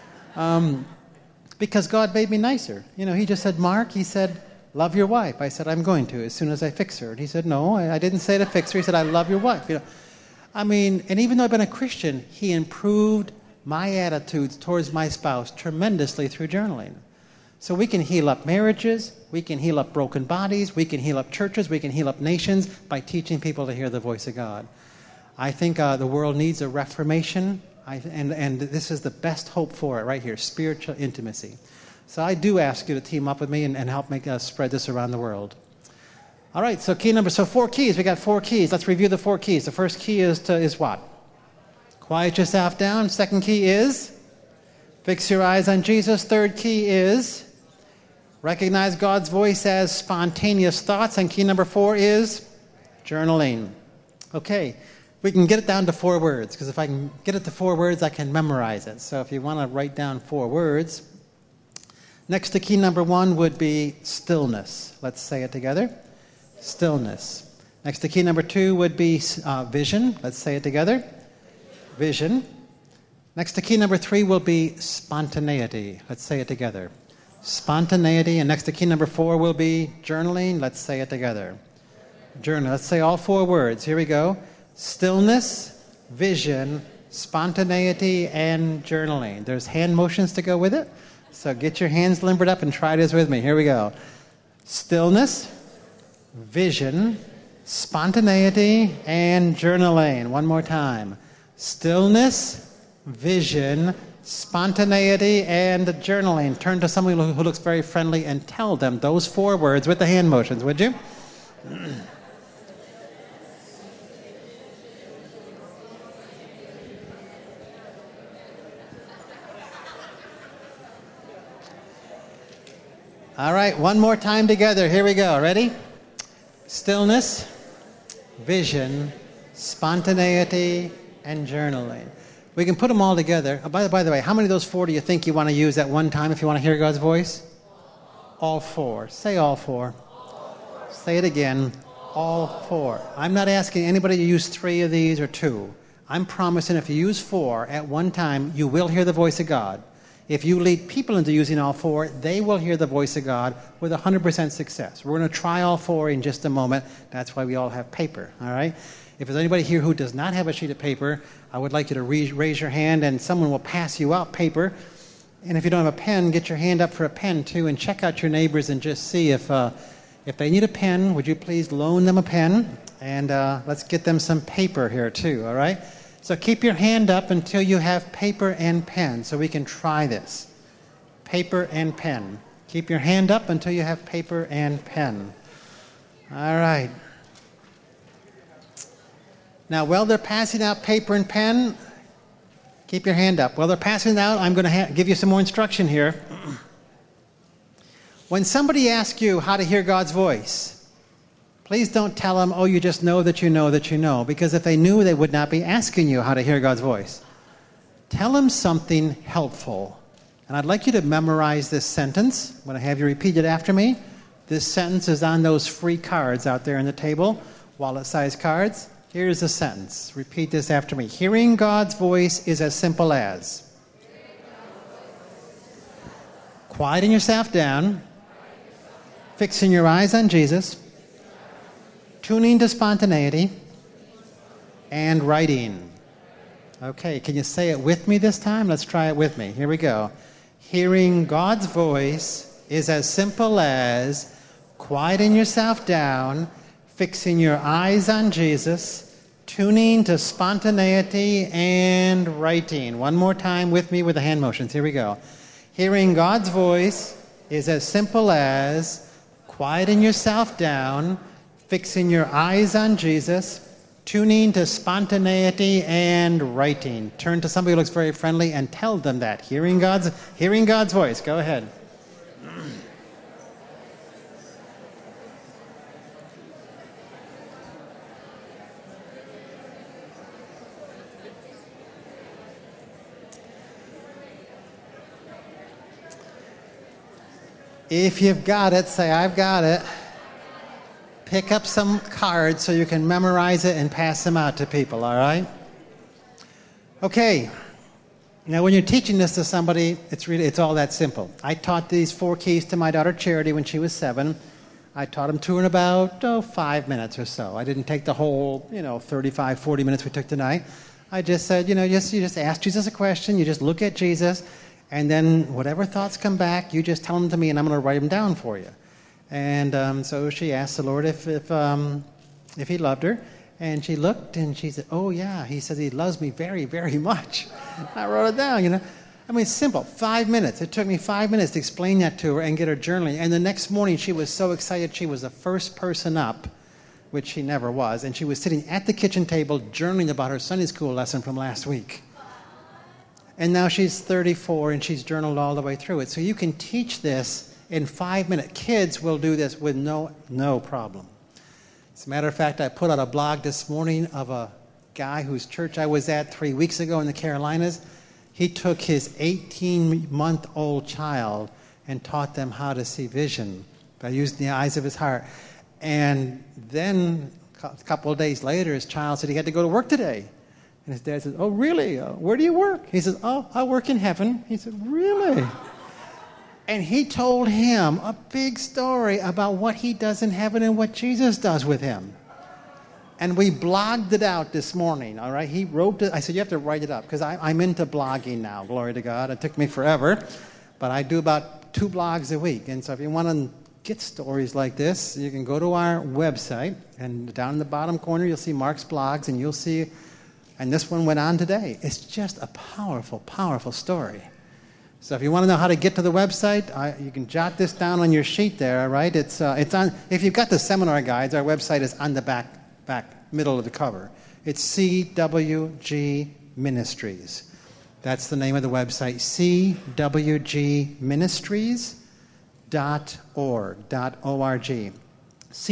Because God made me nicer. You know, he just said, Mark, he said, love your wife. I said, I'm going to, as soon as I fix her. And he said, no, I didn't say to fix her. He said, I love your wife. You know, I mean, and even though I've been a Christian, he improved my attitudes towards my spouse tremendously through journaling. So we can heal up marriages, we can heal up broken bodies, we can heal up churches, we can heal up nations by teaching people to hear the voice of God. I think the world needs a reformation, and this is the best hope for it right here, spiritual intimacy. So I do ask you to team up with me and help make us spread this around the world. All right, so 4 keys. We got 4 keys. Let's review the 4 keys. The first key is what? Quiet yourself down. Second key is fix your eyes on Jesus. Third key is recognize God's voice as spontaneous thoughts. And key number 4 is journaling. Okay, we can get it down to 4 words, because if I can get it to 4 words, I can memorize it. So if you want to write down 4 words. Next to key number 1 would be stillness. Let's say it together. Stillness. Next to key number 2 would be vision. Let's say it together. Vision. Next to key number 3 will be spontaneity. Let's say it together. Spontaneity. And next to key number 4 will be journaling. Let's say it together. Journal. Let's say all 4 words. Here we go. Stillness, vision, spontaneity, and journaling. There's hand motions to go with it. So get your hands limbered up and try this with me. Here we go. Stillness, vision, spontaneity, and journaling. One more time. Stillness, vision, spontaneity, and journaling. Turn to someone who looks very friendly and tell them those 4 words with the hand motions, would you? All right, one more time together. Here we go. Ready? Stillness, vision, spontaneity, and journaling. We can put them all together. Oh, by the way, how many of those 4 do you think you want to use at one time if you want to hear God's voice? All 4. Say all 4. Say it again. All 4. I'm not asking anybody to use 3 of these or 2. I'm promising if you use 4 at one time, you will hear the voice of God. If you lead people into using all 4, they will hear the voice of God with 100% success. We're going to try all 4 in just a moment. That's why we all have paper, all right? If there's anybody here who does not have a sheet of paper, I would like you to raise your hand, and someone will pass you out paper. And if you don't have a pen, get your hand up for a pen, too, and check out your neighbors and just see if they need a pen, would you please loan them a pen? And let's get them some paper here, too, all right? So keep your hand up until you have paper and pen so we can try this. Paper and pen. Keep your hand up until you have paper and pen. All right. Now, while they're passing out paper and pen, keep your hand up. While they're passing it out, I'm going to give you some more instruction here. When somebody asks you how to hear God's voice, please don't tell them, oh, you just know that you know that you know, because if they knew, they would not be asking you how to hear God's voice. Tell them something helpful. And I'd like you to memorize this sentence. I'm going to have you repeat it after me. This sentence is on those free cards out there on the table, wallet-sized cards. Here's the sentence. Repeat this after me. Hearing God's voice is as simple as quieting yourself down, fixing your eyes on Jesus, tuning to spontaneity, and writing. Okay, can you say it with me this time? Let's try it with me. Here we go. Hearing God's voice is as simple as quieting yourself down, fixing your eyes on Jesus, tuning to spontaneity, and writing. One more time with me with the hand motions. Here we go. Hearing God's voice is as simple as quieting yourself down, fixing your eyes on Jesus, tuning to spontaneity, and writing. Turn to somebody who looks very friendly and tell them that. Hearing God's voice. Go ahead. If you've got it, say, I've got it. Pick up some cards so you can memorize it and pass them out to people, all right? Okay. Now, when you're teaching this to somebody, it's all that simple. I taught these 4 keys to my daughter Charity when she was 7. I taught them to her in about 5 minutes or so. I didn't take the whole, 35, 40 minutes we took tonight. I just said, you just ask Jesus a question. You just look at Jesus. And then whatever thoughts come back, you just tell them to me, and I'm going to write them down for you. And so she asked the Lord if he loved her. And she looked, and she said, oh, yeah, he says he loves me very, very much. I wrote it down, I mean, it's simple. 5 minutes. It took me 5 minutes to explain that to her and get her journaling. And the next morning, she was so excited. She was the first person up, which she never was. And she was sitting at the kitchen table journaling about her Sunday school lesson from last week. And now she's 34, and she's journaled all the way through it. So you can teach this in 5 minutes. Kids will do this with no problem. As a matter of fact, I put out a blog this morning of a guy whose church I was at 3 weeks ago in the Carolinas. He took his 18-month-old child and taught them how to see vision by using the eyes of his heart. And then a couple of days later, his child said he had to go to work today. And his dad says, oh, really? Where do you work? He says, oh, I work in heaven. He said, really? And he told him a big story about what he does in heaven and what Jesus does with him. And we blogged it out this morning, all right? He wrote it. I said, you have to write it up, because I'm into blogging now, glory to God. It took me forever, but I do about 2 blogs a week. And so if you want to get stories like this, you can go to our website, and down in the bottom corner, you'll see Mark's blogs, and you'll see, and this one went on today. It's just a powerful, powerful story. So if you want to know how to get to the website, you can jot this down on your sheet there, all right? It's on. If you've got the seminar guides, our website is on the back middle of the cover. It's CWG Ministries. That's the name of the website, cwgministries.org.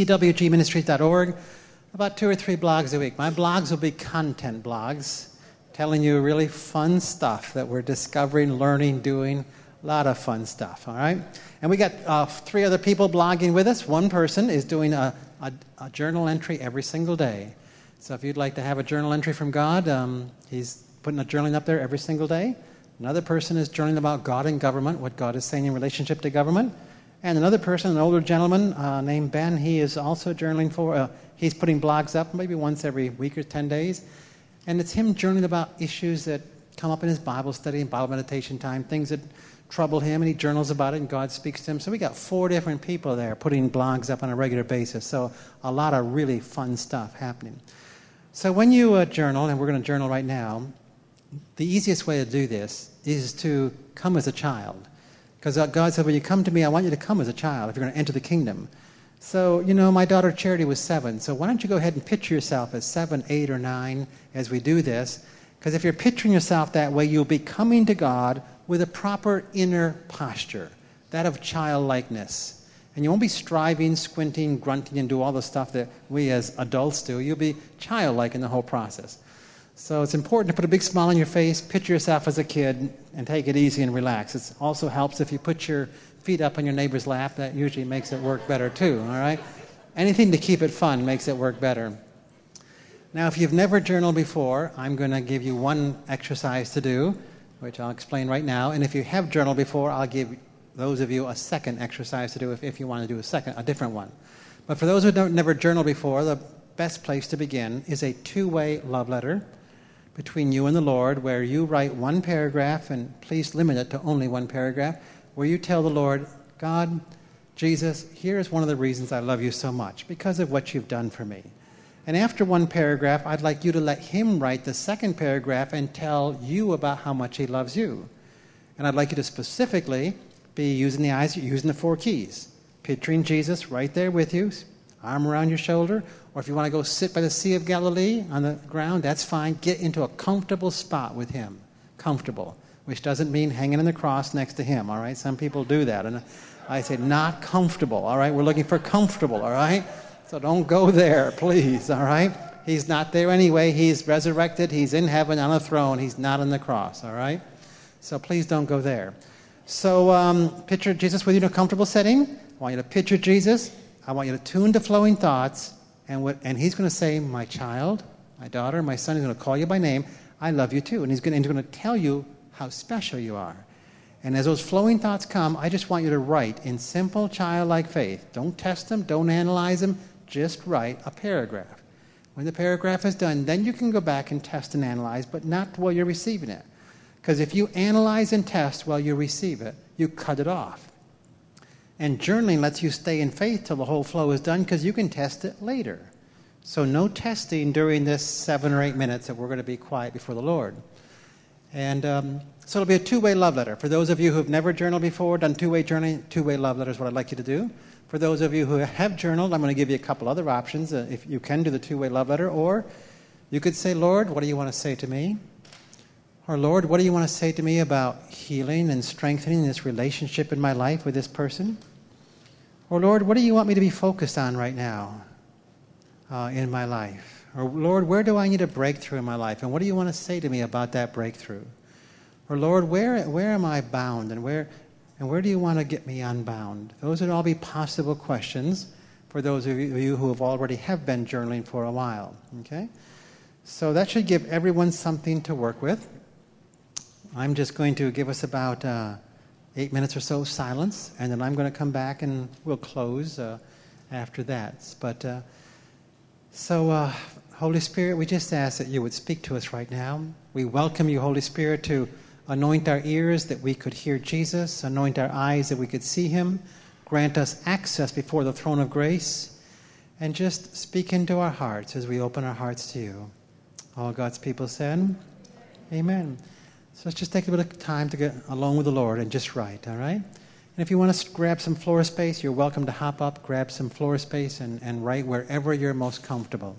cwgministries.org. About 2 or 3 blogs a week. My blogs will be content blogs. telling you really fun stuff that we're discovering, learning, doing. A lot of fun stuff, all right? And we got 3 other people blogging with us. One person is doing a journal entry every single day. So if you'd like to have a journal entry from God, he's putting a journaling up there every single day. Another person is journaling about God and government, what God is saying in relationship to government. And another person, an older gentleman named Ben, he is also journaling he's putting blogs up maybe once every week or 10 days. And it's him journaling about issues that come up in his Bible study and Bible meditation time, things that trouble him, and he journals about it, and God speaks to him. So we got 4 different people there putting blogs up on a regular basis. So a lot of really fun stuff happening. So when you journal, and we're going to journal right now, the easiest way to do this is to come as a child. Because God said, when you come to me, I want you to come as a child if you're going to enter the kingdom. So, my daughter Charity was 7. So why don't you go ahead and picture yourself as 7, 8, or 9 as we do this. Because if you're picturing yourself that way, you'll be coming to God with a proper inner posture, that of childlikeness. And you won't be striving, squinting, grunting, and do all the stuff that we as adults do. You'll be childlike in the whole process. So it's important to put a big smile on your face, picture yourself as a kid, and take it easy and relax. It also helps if you put your feet up on your neighbor's lap. That usually makes it work better too, all right? Anything to keep it fun makes it work better. Now, if you've never journaled before, I'm going to give you one exercise to do, which I'll explain right now. And if you have journaled before, I'll give those of you a second exercise to do if you want to do a different one. But for those who don't never journaled before, the best place to begin is a 2-way love letter between you and the Lord, where you write one paragraph, and please limit it to only one paragraph, where you tell the Lord, God, Jesus, here's one of the reasons I love you so much, because of what you've done for me. And after one paragraph, I'd like you to let him write the second paragraph and tell you about how much he loves you. And I'd like you to specifically be using the 4 keys. Picturing Jesus right there with you, arm around your shoulder, or if you want to go sit by the Sea of Galilee on the ground, that's fine. Get into a comfortable spot with him. Comfortable, which doesn't mean hanging on the cross next to him, all right? Some people do that. And I say not comfortable, all right? We're looking for comfortable, all right? So don't go there, please, all right? He's not there anyway. He's resurrected. He's in heaven on a throne. He's not on the cross, all right? So please don't go there. So picture Jesus with you in a comfortable setting. I want you to picture Jesus. I want you to tune to flowing thoughts. And he's going to say, my child, my daughter, my son, he's going to call you by name. I love you too. And he's going to tell you how special you are. And as those flowing thoughts come, I just want you to write in simple childlike faith. Don't test them. Don't analyze them. Just write a paragraph. When the paragraph is done, then you can go back and test and analyze, but not while you're receiving it. Because if you analyze and test while you receive it, you cut it off. And journaling lets you stay in faith till the whole flow is done, because you can test it later. So no testing during this 7 or 8 minutes that we're going to be quiet before the Lord. And so it'll be a 2-way love letter. For those of you who have never journaled before, done 2-way journaling, 2-way love letter is what I'd like you to do. For those of you who have journaled, I'm going to give you a couple other options. If you can do the 2-way love letter, or you could say, Lord, what do you want to say to me? Or Lord, what do you want to say to me about healing and strengthening this relationship in my life with this person? Or Lord, what do you want me to be focused on right now in my life? Or Lord, where do I need a breakthrough in my life? And what do you want to say to me about that breakthrough? Or Lord, where am I bound? And where do you want to get me unbound? Those would all be possible questions for those of you who have been journaling for a while. Okay? So that should give everyone something to work with. I'm just going to give us about 8 minutes or so of silence, and then I'm going to come back and we'll close after that. But Holy Spirit, we just ask that you would speak to us right now. We welcome you, Holy Spirit, to anoint our ears that we could hear Jesus, anoint our eyes that we could see him, grant us access before the throne of grace, and just speak into our hearts as we open our hearts to you. All God's people said, amen. So let's just take a bit of time to get alone with the Lord and just write, all right? And if you want to grab some floor space, you're welcome to hop up, grab some floor space, and write wherever you're most comfortable.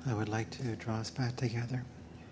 I would like to draw us back together.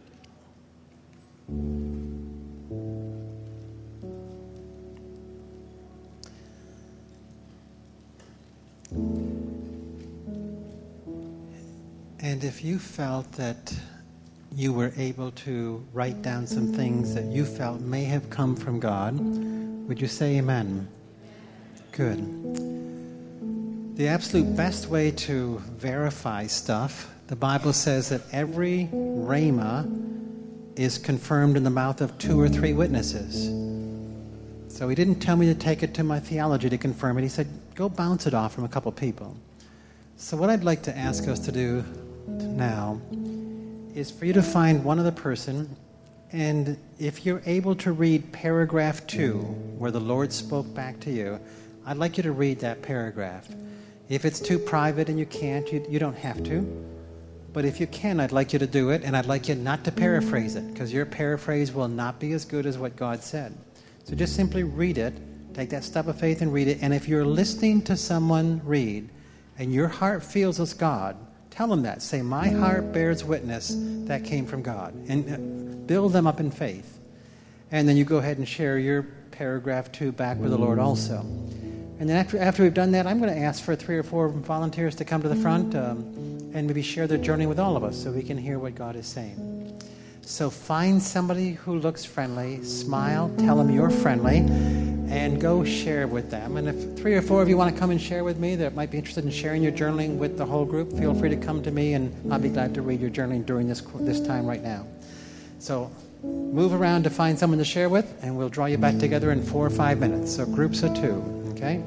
And if you felt that you were able to write down some things that you felt may have come from God, would you say amen? Good. The absolute best way to verify stuff, the Bible says that every rhema is confirmed in the mouth of 2 or 3 witnesses. So he didn't tell me to take it to my theology to confirm it. He said, go bounce it off from a couple people. So what I'd like to ask us to do now is for you to find one other person, and if you're able to read paragraph 2, where the Lord spoke back to you, I'd like you to read that paragraph. If it's too private and you can't, you don't have to. But if you can, I'd like you to do it, and I'd like you not to paraphrase it, because your paraphrase will not be as good as what God said. So just simply read it, take that step of faith and read it, and if you're listening to someone read, and your heart feels as God, tell them that. Say, my heart bears witness that came from God. And build them up in faith. And then you go ahead and share your paragraph 2 back with the Lord also. And then after we've done that, I'm going to ask for 3 or 4 volunteers to come to the front and maybe share their journey with all of us so we can hear what God is saying. So find somebody who looks friendly, smile, tell them you're friendly, and go share with them. And if 3 or 4 of you want to come and share with me that might be interested in sharing your journaling with the whole group, feel free to come to me, and I'll be glad to read your journaling during this time right now. So move around to find someone to share with, and we'll draw you back together in 4 or 5 minutes. So groups of 2, okay?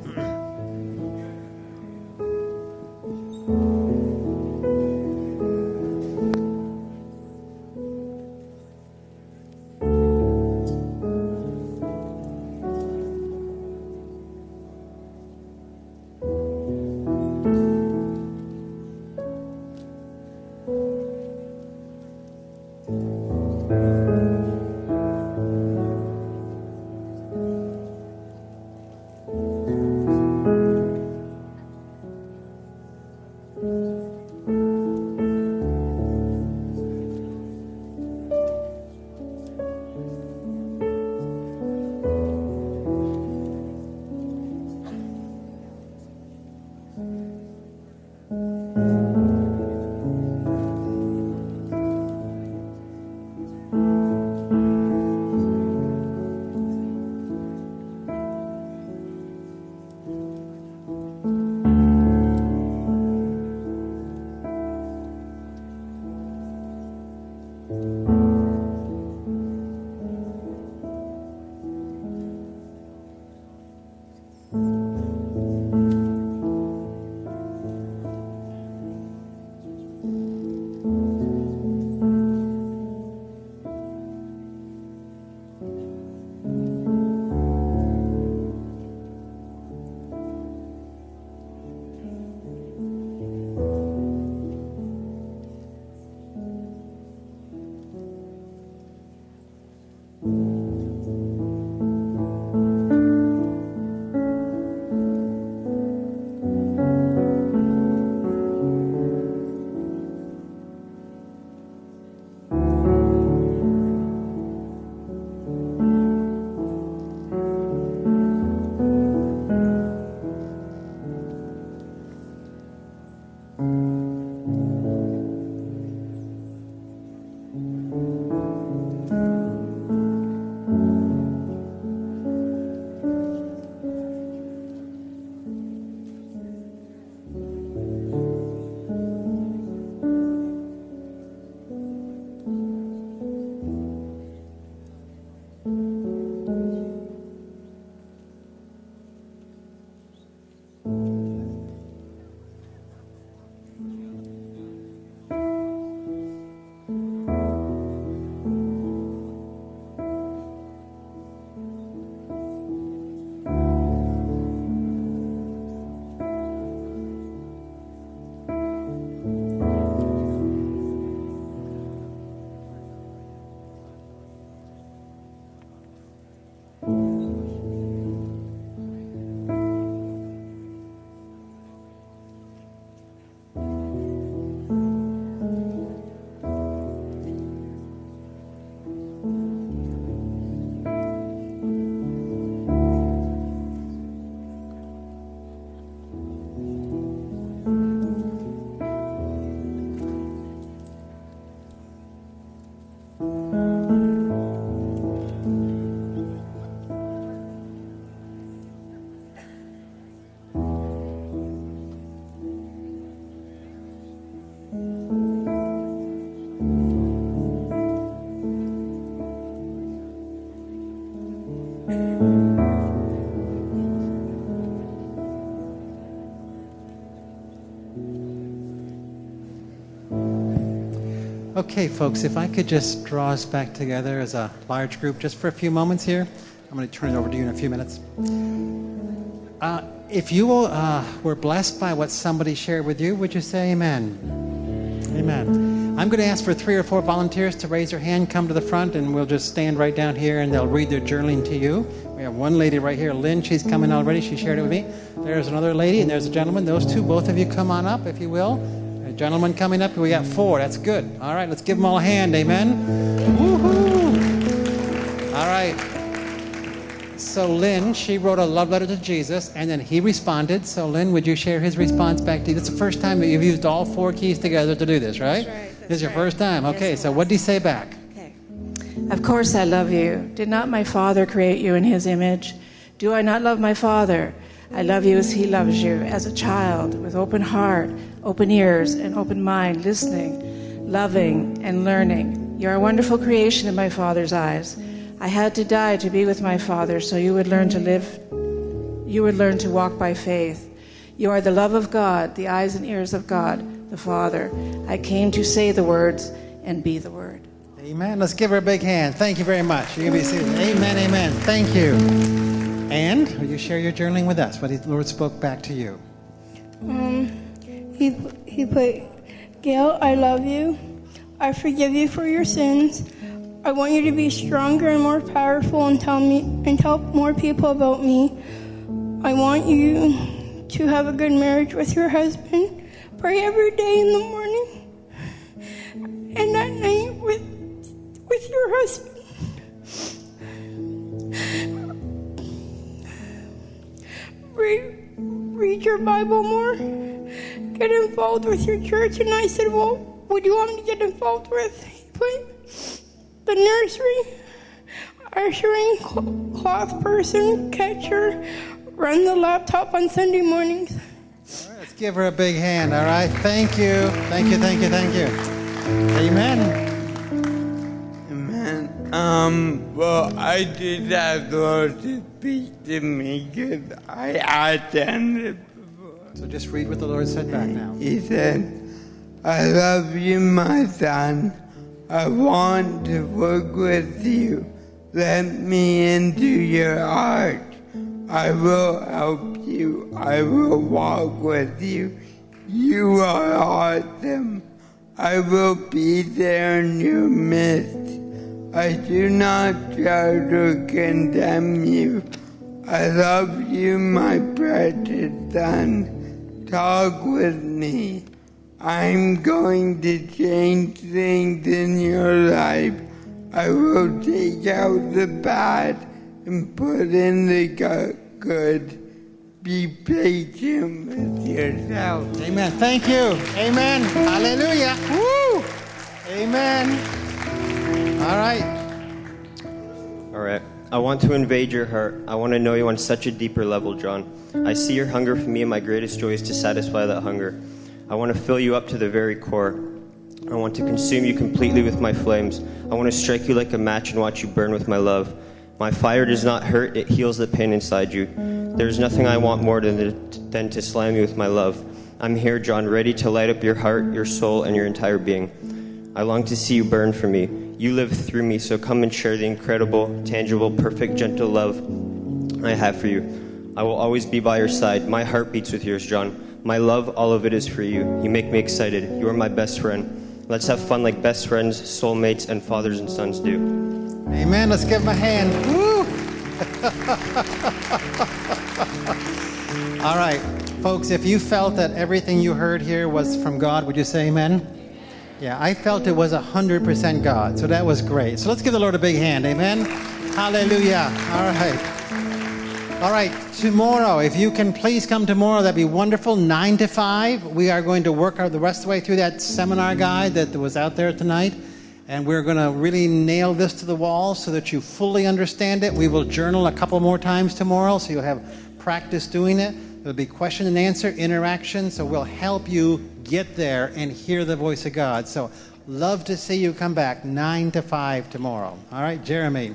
Okay, folks, if I could just draw us back together as a large group just for a few moments here. I'm going to turn it over to you in a few minutes. If you were blessed by what somebody shared with you, would you say amen? Amen. I'm going to ask for 3 or 4 volunteers to raise their hand, come to the front, and we'll just stand right down here, and they'll read their journaling to you. We have one lady right here, Lynn. She's coming already. She shared it with me. There's another lady, and there's a gentleman. Those two, both of you come on up, if you will. A gentleman coming up. We got 4. That's good. All right, let's give them all a hand. Amen. Woohoo! All right. So Lynn, she wrote a love letter to Jesus, and then he responded. So Lynn, would you share his response back to you? It's the first time that you've used all 4 keys together to do this, right? That's right. This is your first time. Okay, yes, so what did he say back? Okay. Of course I love you. Did not my Father create you in his image? Do I not love my Father? I love you as he loves you, as a child, with open heart, open ears, and open mind, listening, loving, and learning. You're a wonderful creation in my Father's eyes. I had to die to be with my Father so you would learn to live, you would learn to walk by faith. You are the love of God, the eyes and ears of God, the Father. I came to say the words and be the Word. Amen. Let's give her a big hand. Thank you very much. You can be seated. Amen, amen. Thank you. And will you share your journaling with us? What the Lord spoke back to you? He put, Gail, I love you. I forgive you for your sins. I want you to be stronger and more powerful and tell more people about me. I want you to have a good marriage with your husband. Pray every day in the morning and at night with your husband. Read your Bible more. Get involved with your church. And I said, well, what do you want me to get involved with? He put the nursery, ushering, cloth person, catcher, run the laptop on Sunday mornings. All right, let's give her a big hand, all right? Thank you. Thank you, thank you, thank you. Amen. Amen. Well, I did ask the Lord to speak to me because I attended before. So just read what the Lord said back now. He said, I love you, my son. I want to work with you. Let me into your heart. I will help you. I will walk with you. You are awesome. I will be there in your midst. I do not try to condemn you. I love you, my precious son. Talk with me. I'm going to change things in your life. I will take out the bad and put in the good. Be patient with yourself. Amen. Thank you. Amen. Hallelujah. Woo! Amen. All right. All right. I want to invade your heart. I want to know you on such a deeper level, John. I see your hunger for me, and my greatest joy is to satisfy that hunger. I want to fill you up to the very core. I want to consume you completely with my flames. I want to strike you like a match and watch you burn with my love. My fire does not hurt, it heals the pain inside you. There is nothing I want more than to slam you with my love. I'm here, John, ready to light up your heart, your soul, and your entire being. I long to see you burn for me. You live through me, so come and share the incredible, tangible, perfect, gentle love I have for you. I will always be by your side. My heart beats with yours, John. My love, all of it is for you. You make me excited. You are my best friend. Let's have fun like best friends, soulmates, and fathers and sons do. Amen. Let's give him a hand. Woo! All right. Folks, if you felt that everything you heard here was from God, would you say amen? Yeah, I felt it was 100% God, so that was great. So let's give the Lord a big hand. Amen. Hallelujah. All right. All right, tomorrow, if you can please come tomorrow, that'd be wonderful, 9 to 5. We are going to work the rest of the way through that seminar guide that was out there tonight. And we're going to really nail this to the wall so that you fully understand it. We will journal a couple more times tomorrow, so you'll have practice doing it. There'll be question and answer, interaction, so we'll help you get there and hear the voice of God. So love to see you come back 9 to 5 tomorrow. All right, Jeremy.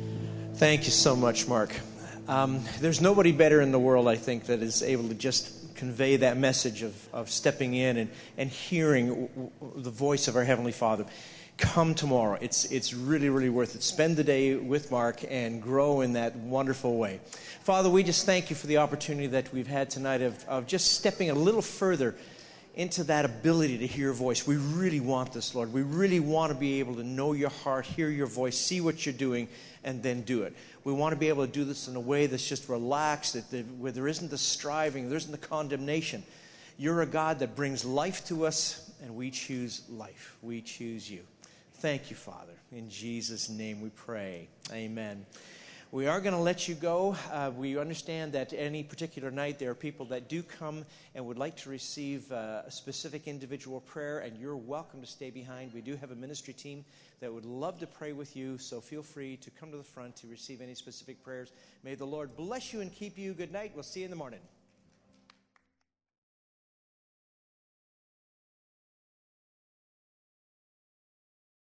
Thank you so much, Mark. There's nobody better in the world, I think, that is able to just convey that message of stepping in and hearing the voice of our Heavenly Father. Come tomorrow. It's really, really worth it. Spend the day with Mark and grow in that wonderful way. Father, we just thank you for the opportunity that we've had tonight of just stepping a little further into that ability to hear your voice. We really want this, Lord. We really want to be able to know your heart, hear your voice, see what you're doing, and then do it. We want to be able to do this in a way that's just relaxed, where there isn't the striving, there isn't the condemnation. You're a God that brings life to us, and we choose life. We choose you. Thank you, Father. In Jesus' name we pray. Amen. We are going to let you go. We understand that any particular night there are people that do come and would like to receive a specific individual prayer, and you're welcome to stay behind. We do have a ministry team that would love to pray with you, so feel free to come to the front to receive any specific prayers. May the Lord bless you and keep you. Good night. We'll see you in the morning.